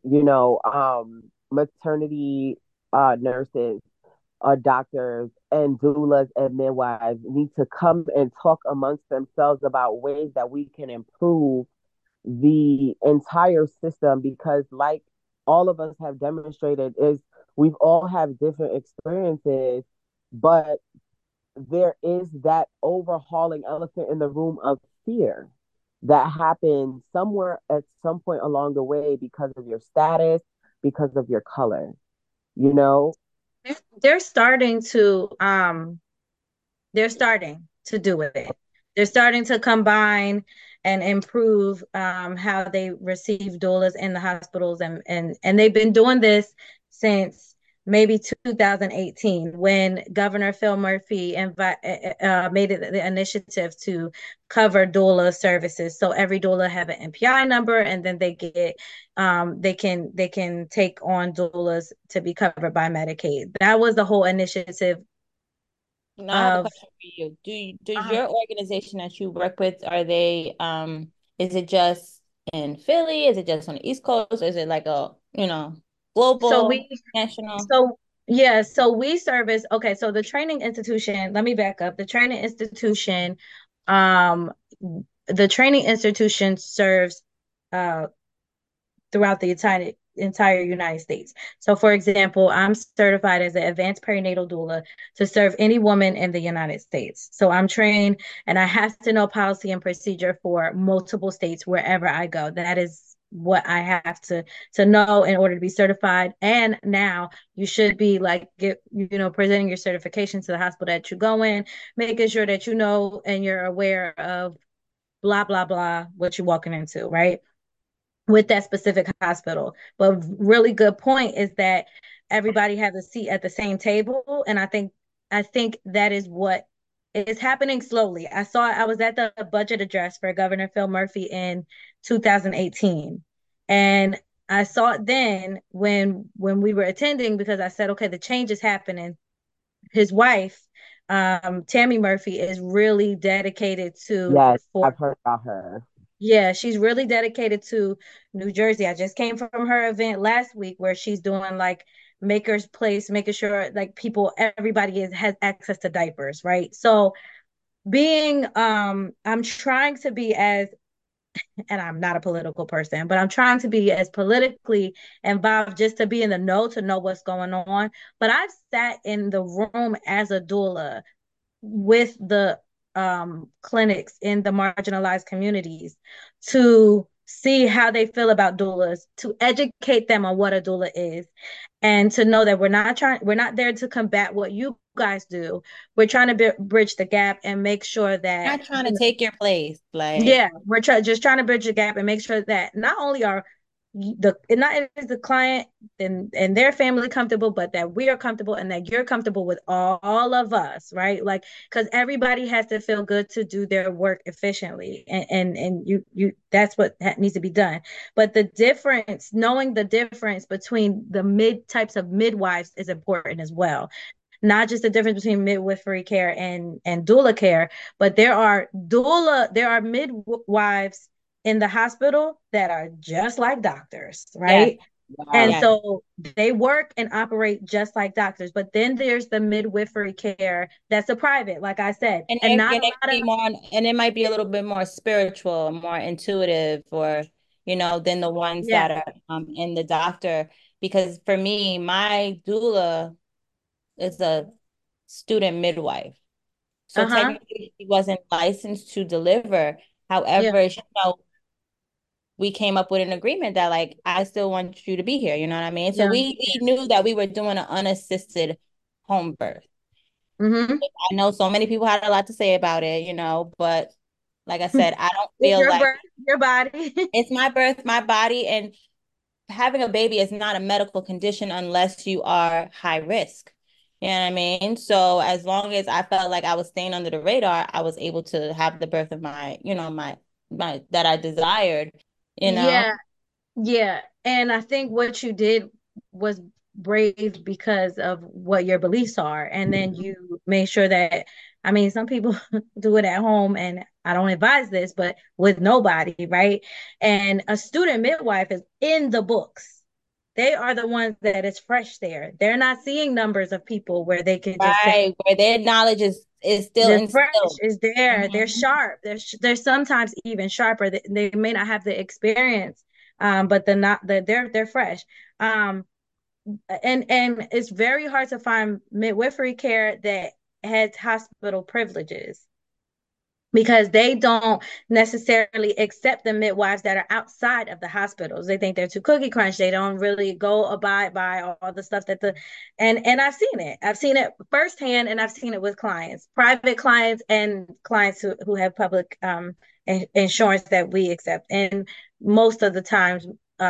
maternity nurses, doctors and doulas and midwives need to come and talk amongst themselves about ways that we can improve the entire system, because like all of us have demonstrated is we've all have different experiences, but there is that overhauling elephant in the room of fear that happens somewhere at some point along the way because of your status, because of your color, you know? They're starting to they're starting to do it. They're starting to combine and improve how they receive doulas in the hospitals, and they've been doing this since maybe 2018 when Governor Phil Murphy made it the initiative to cover doula services. So every doula have an NPI number, and then they can take on doulas to be covered by Medicaid. That was the whole initiative Now I have a of question for you. Does uh, your organization that you work with, are they is it just in Philly? Is it just on the East Coast? Is it like a, so global, we national? so yeah, so we service, okay, so the training institution, let me back up. Um the training institution serves uh throughout the entire United States. So, for example, I'm certified as an advanced perinatal doula to serve any woman in the United States. So I'm trained and I have to know policy and procedure for multiple states wherever I go. That is what I have to know in order to be certified. And now you should be like presenting your certification to the hospital that you go in, making sure that you know and you're aware of blah blah blah what you're walking into, right? With that specific hospital. But really good point is that everybody has a seat at the same table, and I think that is what is happening slowly. I was at the budget address for Governor Phil Murphy in 2018, and I saw it then when we were attending, because I said, okay, the change is happening. His wife, Tammy Murphy, is really dedicated to Yes, for I've heard about her. yeah, she's really dedicated to New Jersey. I just came from her event last week where she's doing like Maker's Place, making sure like everybody has access to diapers, right? So I'm trying to be as and I'm not a political person, but I'm trying to be as politically involved just to be in the know, to know what's going on. But I've sat in the room as a doula with the clinics in the marginalized communities to see how they feel about doulas, to educate them on what a doula is, and to know that we're not there to combat what you guys do. We're trying to bridge the gap and make sure that, Not trying to take your place. Like, yeah, we're just trying to bridge the gap and make sure that not only are not is the client and their family comfortable, but that we are comfortable and that you're comfortable with all of us, right? Like, because everybody has to feel good to do their work efficiently, and you that's what needs to be done. But the difference, knowing the difference between the mid types of midwives is important as well, not just the difference between midwifery care and doula care, but there are midwives in the hospital that are just like doctors, yes, right? And Wow. yes. so they work and operate just like doctors. But then there's the midwifery care that's a private, like I said, and not a And it lot of, be more, and it might be a little bit more spiritual, more intuitive, or than the ones yeah, that are in the doctor. Because for me, my doula is a student midwife. So uh-huh, technically she wasn't licensed to deliver. yeah, However, we came up with an agreement that like I still want you to be here. You know what I mean? So yeah, we knew that we were doing an unassisted home birth. mm-hmm. I know so many people had a lot to say about it, but like I said, I don't It's feel your like birth, your body. it's my birth, my body, and having a baby is not a medical condition unless you are high risk. You know what I mean? So as long as I felt like I was staying under the radar, I was able to have the birth of my that I desired, you know. Yeah, yeah. And I think what you did was brave because of what your beliefs are. And then you made sure that, I mean, some people do it at home, and I don't advise this, but with nobody, right? And a student midwife is in the books. They are the ones that is fresh there. They're not seeing numbers of people where they can just say, Right, where their knowledge is still the fresh instilled. is there. They're Mhm. sharp. They're sometimes even sharper. They may not have the experience, but they're fresh. Um, and it's very hard to find midwifery care that has hospital privileges because they don't necessarily accept the midwives that are outside of the hospitals. They think they're too cookie crunch. They don't really go abide by all the stuff that the and I've seen it. I've seen it firsthand, and I've seen it with clients, private clients and clients who have public insurance that we accept. And most of the times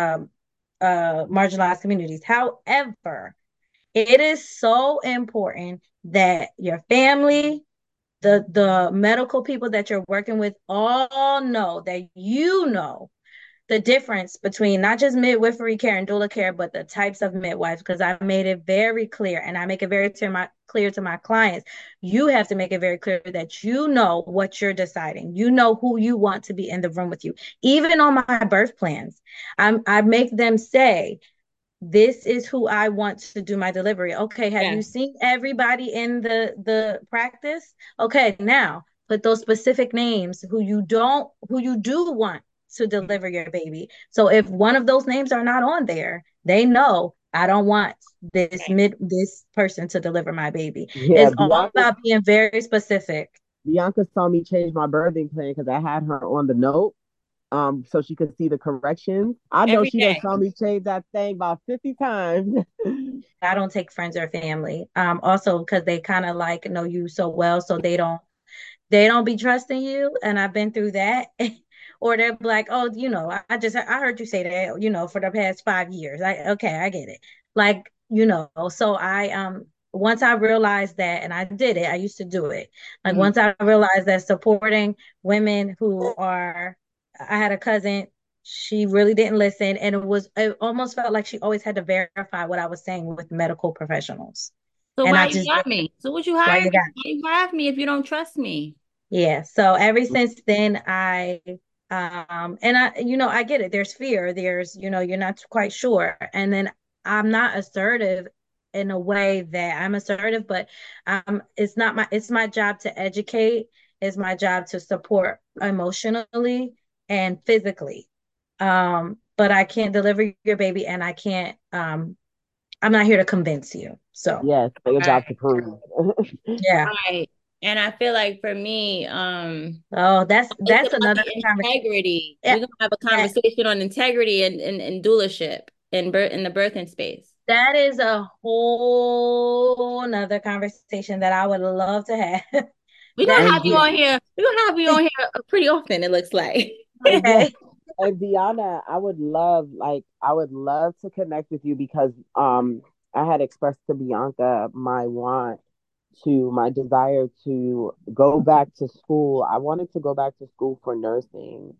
marginalized communities. However, it is so important that your family, the medical people that you're working with all know that you know the difference between not just midwifery care and doula care, but the types of midwives. Because I made it very clear, and I make it very clear to my clients. You have to make it very clear that you know what you're deciding. You know who you want to be in the room with you. Even on my birth plans, I make them say, this is who I want to do my delivery. Okay, have you Yes. seen everybody in the practice? Okay, now put those specific names who you do want to deliver your baby. So if one of those names are not on there, they know I don't want this person to deliver my baby. Yeah, It's all about being very specific. Bianca saw me change my birthing plan because I had her on the note, so she could see the corrections. I know Every she done day. saw me change that thing about 50 times. I don't take friends or family. Also because they kind of like know you so well, so they don't be trusting you, and I've been through that. Or they're like, oh, I heard you say that, for the past 5 years. I get it. Like, so I once I realized that, and I did it, I used to do it. Like Mhm. once I realized that supporting women who are, I had a cousin, she really didn't listen, and it almost felt like she always had to verify what I was saying with medical professionals. So And why I you just got me? So would you why hire you me? got Why you have me if you don't trust me? Yeah. So ever since then, and I get it. There's fear. You're not quite sure. And then I'm not assertive in a way that I'm assertive, but it's my job to educate. It's my job to support emotionally and physically. But I can't deliver your baby, and I can't, I'm not here to convince you. So Yes, your job to Right. prove. yeah. Right. And I feel like for me, Oh, it's that's about another the conversation. integrity. Yeah, We're gonna have a that conversation on integrity and doulaship in the birthing space. that is a whole nother conversation that I would love to have. We're gonna That's And have you on here. We're gonna have you on here pretty often, it looks like. yeah, okay. and Deanna, I would love to connect with you because I had expressed to Bianca my desire to go back to school. I wanted to go back to school for nursing.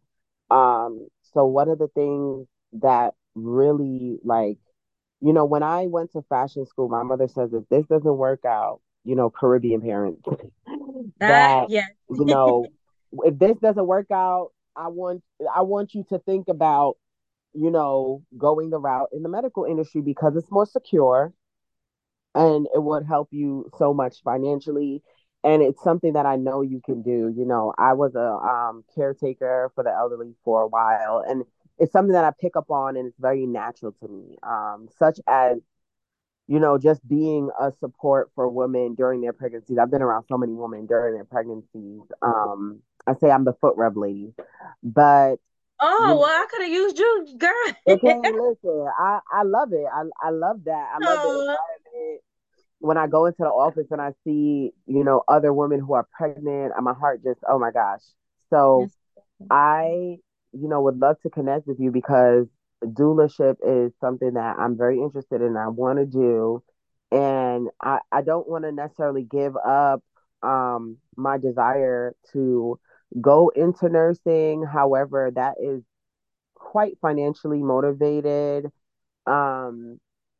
So one of the things that really when I went to fashion school, my mother says if this doesn't work out, Caribbean parents, that, Yeah. you know, if this doesn't work out, I want you to think about, going the route in the medical industry because it's more secure and it would help you so much financially. And it's something that I know you can do. I was a caretaker for the elderly for a while, and it's something that I pick up on, and it's very natural to me. Such as just being a support for women during their pregnancies. I've been around so many women during their pregnancies. I say I'm the foot rub lady, but Oh, you well, I could have used you, okay, girl. listen, I love it. I love that. I love the Oh, environment when I go into the office and I see, other women who are pregnant, and my heart just, oh my gosh. So yes. I, would love to connect with you because doulaship is something that I'm very interested in. I want to do. And I don't want to necessarily give up my desire to go into nursing. However, that is quite financially motivated. Um,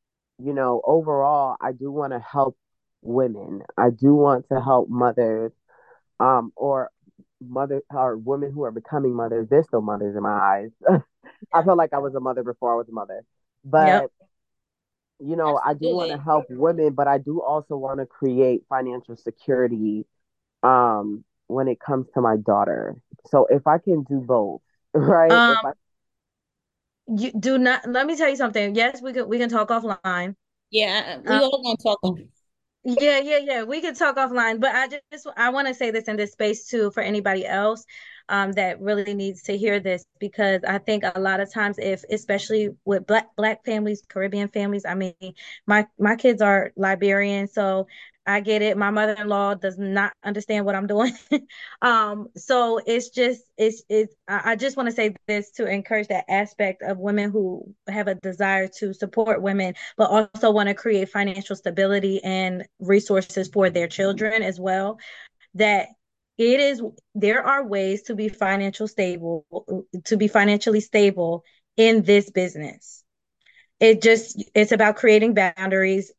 Overall, I do want to help women. I do want to help mothers, or women who are becoming mothers. They're still mothers in my eyes. I felt like I was a mother before I was a mother. Yep. But, I do want to Absolutely. help women, but I do also want to create financial security when it comes to my daughter. So if I can do both, right? Um, If I you do not, let me tell you something. Yes, we can talk offline. Yeah, we Um, all gonna talk on. yeah. We could talk offline, but I want to say this in this space too for anybody else that really needs to hear this because I think a lot of times if especially with black families, Caribbean families, I mean my kids are Liberian, so I get it. My mother-in-law does not understand what I'm doing. So it's just it's I just want to say this to encourage that aspect of women who have a desire to support women but also want to create financial stability and resources for their children as well. That it is, there are ways to be financially stable in this business. It's about creating boundaries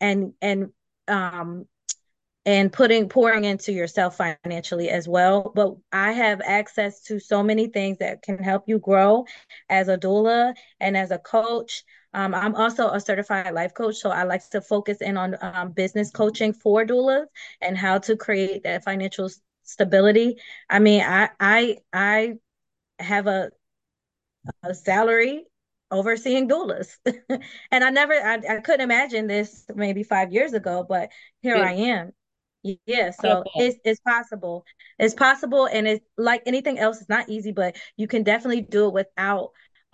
um, and pouring into yourself financially as well. But I have access to so many things that can help you grow as a doula and as a coach. I'm also a certified life coach, so I like to focus in on business coaching for doulas and how to create that financial stability. I mean, I have a salary overseeing doulas, and I couldn't imagine this maybe 5 years ago, but here I Beautiful. am. Yeah, so Beautiful. it's possible. It's possible, and it's like anything else. It's not easy, but you can definitely do it without,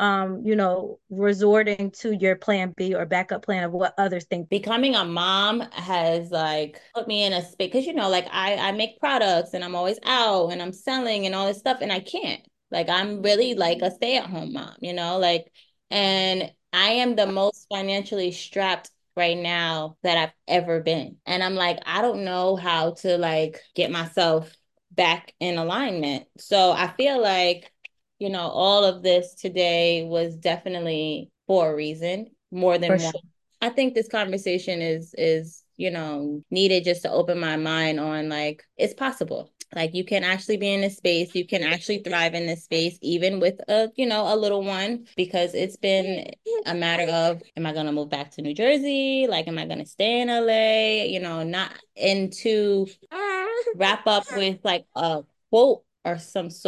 resorting to your plan B or backup plan of what others think. Becoming a mom has like put me in a space because like I make products and I'm always out and I'm selling and all this stuff and I can't. Like I'm really like a stay-at-home mom, like and I am the most financially strapped right now that I've ever been. And I'm like, I don't know how to like get myself back in alignment. So I feel like, all of this today was definitely for a reason, more For than one. sure. I think this conversation is needed just to open my mind on like it's possible. Like you can actually be in this space, you can actually thrive in this space, even with a little one, because it's been a matter of am I gonna move back to New Jersey? Like, am I gonna stay in LA? Not into wrap up with like a quote or some sort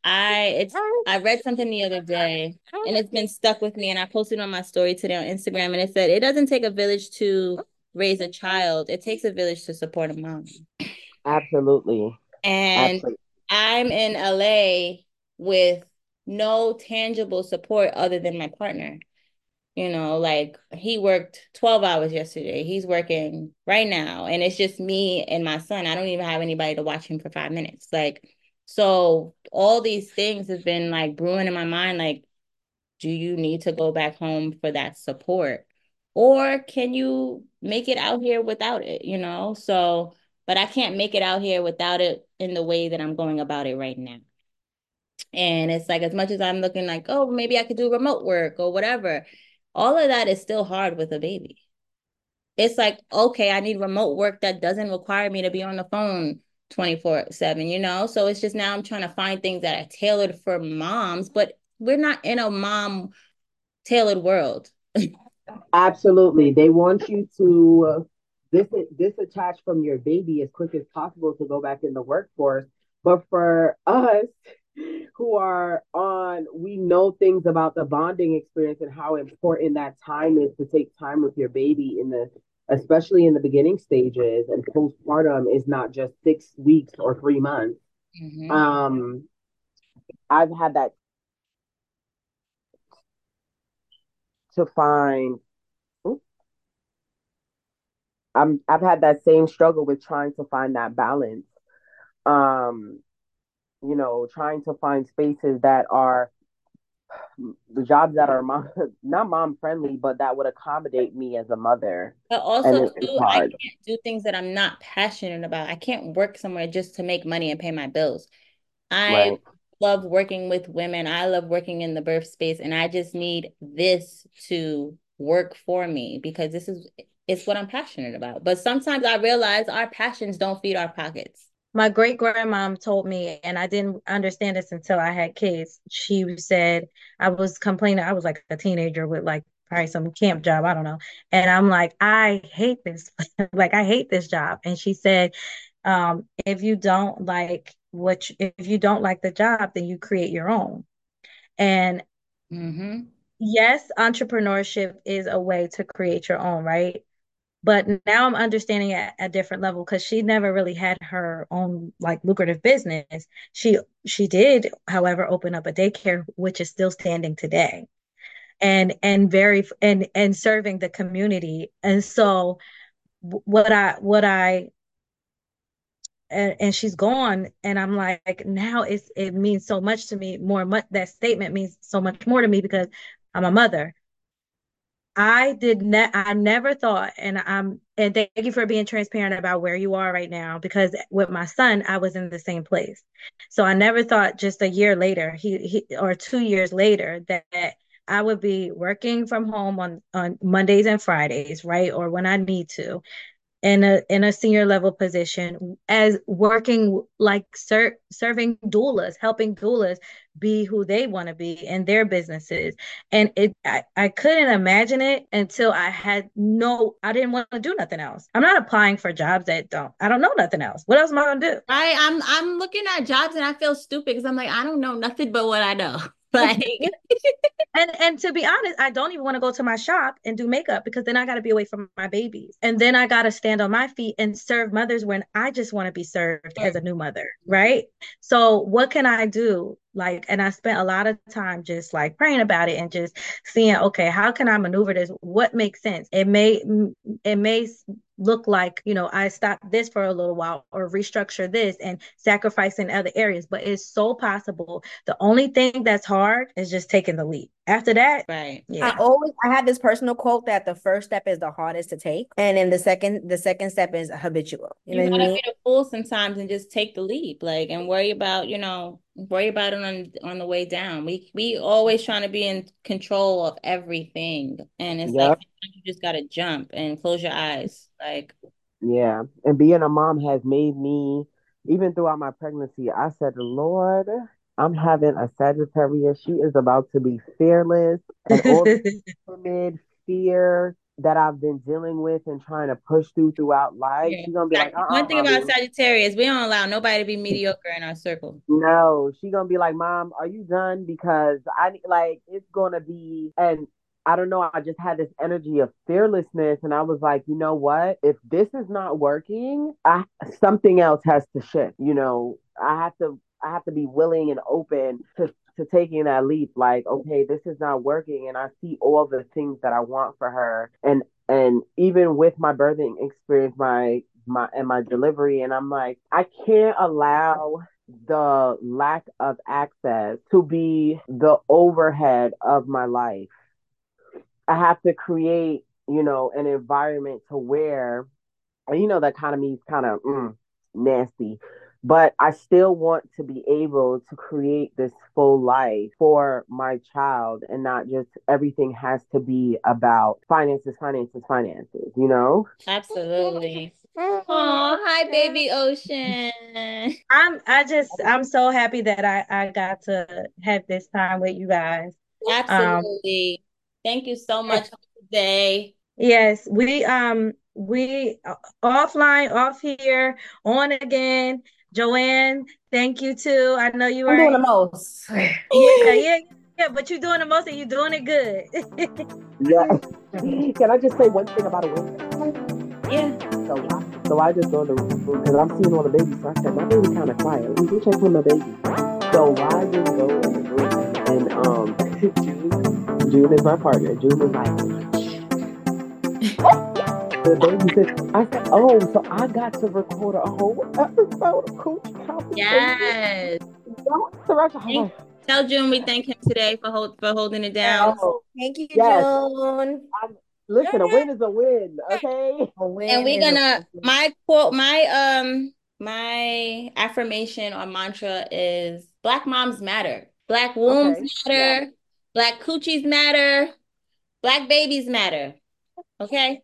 I read something the other day and it's been stuck with me, and I posted on my story today on Instagram, and it said it doesn't take a village to raise a child. It takes a village to support a mom. Absolutely. And Absolutely. I'm in LA with no tangible support other than my partner. You know, like he worked 12 hours yesterday. He's working right now. And it's just me and my son. I don't even have anybody to watch him for 5 minutes. Like, so all these things have been like brewing in my mind. Like, do you need to go back home for that support? Or can you make it out here without it? You know? So, but I can't make it out here without it in the way that I'm going about it right now. And it's like, as much as I'm looking like, oh, maybe I could do remote work or whatever, all of that is still hard with a baby. It's like, okay, I need remote work that doesn't require me to be on the phone 24/7, you know? So it's just now I'm trying to find things that are tailored for moms, but we're not in a mom tailored world. Absolutely. They want you to disattach from your baby as quick as possible to go back in the workforce. But for us who are on, we know things about the bonding experience and how important that time is to take time with your baby especially in the beginning stages, and postpartum is not just 6 weeks or 3 months. Mm-hmm. I've had that to find I've had that same struggle with trying to find that balance. Um, trying to find spaces that are the jobs that are mom, not mom friendly, but that would accommodate me as a mother. But And also it's too, I hard. can't do things that I'm not passionate about. I can't work somewhere just to make money and pay my bills. I Right. love working with women. I love working in the birth space, and I just need this to work for me because it's what I'm passionate about. But sometimes I realize our passions don't feed our pockets. My great grandmom told me, and I didn't understand this until I had kids. She said, I was complaining, I was like a teenager with like probably some camp job, I don't know. And I'm like, I hate this. Like, I hate this job. And she said, if you don't like if you don't like the job, then you create your own. And Mm-hmm. yes, entrepreneurship is a way to create your own, right? But now I'm understanding at a different level because she never really had her own like lucrative business. She did, however, open up a daycare, which is still standing today, and serving the community. And so what I and she's gone, and I'm like, now it means so much to me. That statement means so much more to me because I'm a mother. I never thought, and thank you for being transparent about where you are right now, because with my son, I was in the same place. So I never thought just a year later, he or 2 years later, that I would be working from home on Mondays and Fridays, right? Or when I need to, in a senior level position, as working like serving doulas, helping doulas be who they want to be in their businesses. And I couldn't imagine it until I didn't want to do nothing else. I'm not applying for jobs I don't know nothing else. What else am I gonna do? Right. I'm looking at jobs and I feel stupid because I'm like, I don't know nothing but what I know. Like, And to be honest, I don't even want to go to my shop and do makeup because then I got to be away from my babies. And then I got to stand on my feet and serve mothers when I just want to be served as a new mother, right? So what can I do? Like, and I spent a lot of time just like praying about it and just seeing, okay, how can I maneuver this? What makes sense? It may look like, I stop this for a little while or restructure this and sacrifice in other areas, but it's so possible. The only thing that's hard is just taking the leap. After that, right. yeah. I had this personal quote that the first step is the hardest to take, and then the second step is habitual. You know You what I gotta mean? be the fool sometimes and just take the leap, like, and worry about it on the way down. We always trying to be in control of everything, and it's like Yep. sometimes you just gotta jump and close your eyes. Like, Yeah. And being a mom has made me, even throughout my pregnancy, I said, Lord, I'm having a Sagittarius. She is about to be fearless and all the timid fear. that I've been dealing with and trying to push throughout life, Yeah. she's gonna be like, One thing about mommy. Sagittarius, we don't allow nobody to be mediocre in our circle. No, she gonna be like, Mom, are you done? Because it's gonna be, and I don't know, I just had this energy of fearlessness, and I was like, you know what? If this is not working, something else has to shift. I have to be willing and open to taking that leap. Like, okay, this is not working, and I see all the things that I want for her, and even with my birthing experience, my delivery, and I'm like, I can't allow the lack of access to be the overhead of my life. I have to create, an environment to where, and the economy is kind of nasty, but I still want to be able to create this full life for my child and not just everything has to be about finances, finances, finances, you know? Absolutely. Oh, hi, baby Ocean. I'm so happy that I got to have this time with you guys. Absolutely. Thank you so much for today. Yes, we offline, off here, on again. Joanne, thank you too. I know you I'm were doing the most. yeah, but you're doing the most and you're doing it good. Yeah. Can I just say one thing about a win? Yeah. So I just go in the room because I'm seeing all the babies. So I said, my baby kind of quiet. Let me go check on the baby. So I just go in the room and June is my partner. June was like, the baby said, I said, oh, so I got to record a whole episode of Coochie Conversation. Yes. Tell June we thank him today for holding it down. Oh, Thank you, yes. June. Listen, a win is a win, okay? A win And we're is a gonna win. my quote, my affirmation or mantra is Black moms matter. Black wombs Okay. matter. Black coochies matter. Black babies matter. Okay.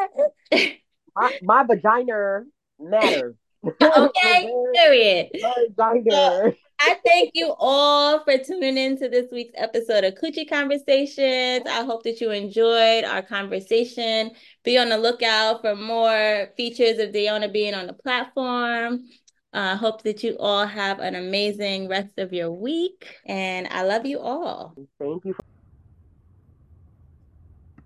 My vagina matters. Okay. Period. My So vagina. I thank you all for tuning in to this week's episode of Coochie Conversations. I hope that you enjoyed our conversation. Be on the lookout for more features of Dayona being on the platform. I hope that you all have an amazing rest of your week, and I love you all. Thank you.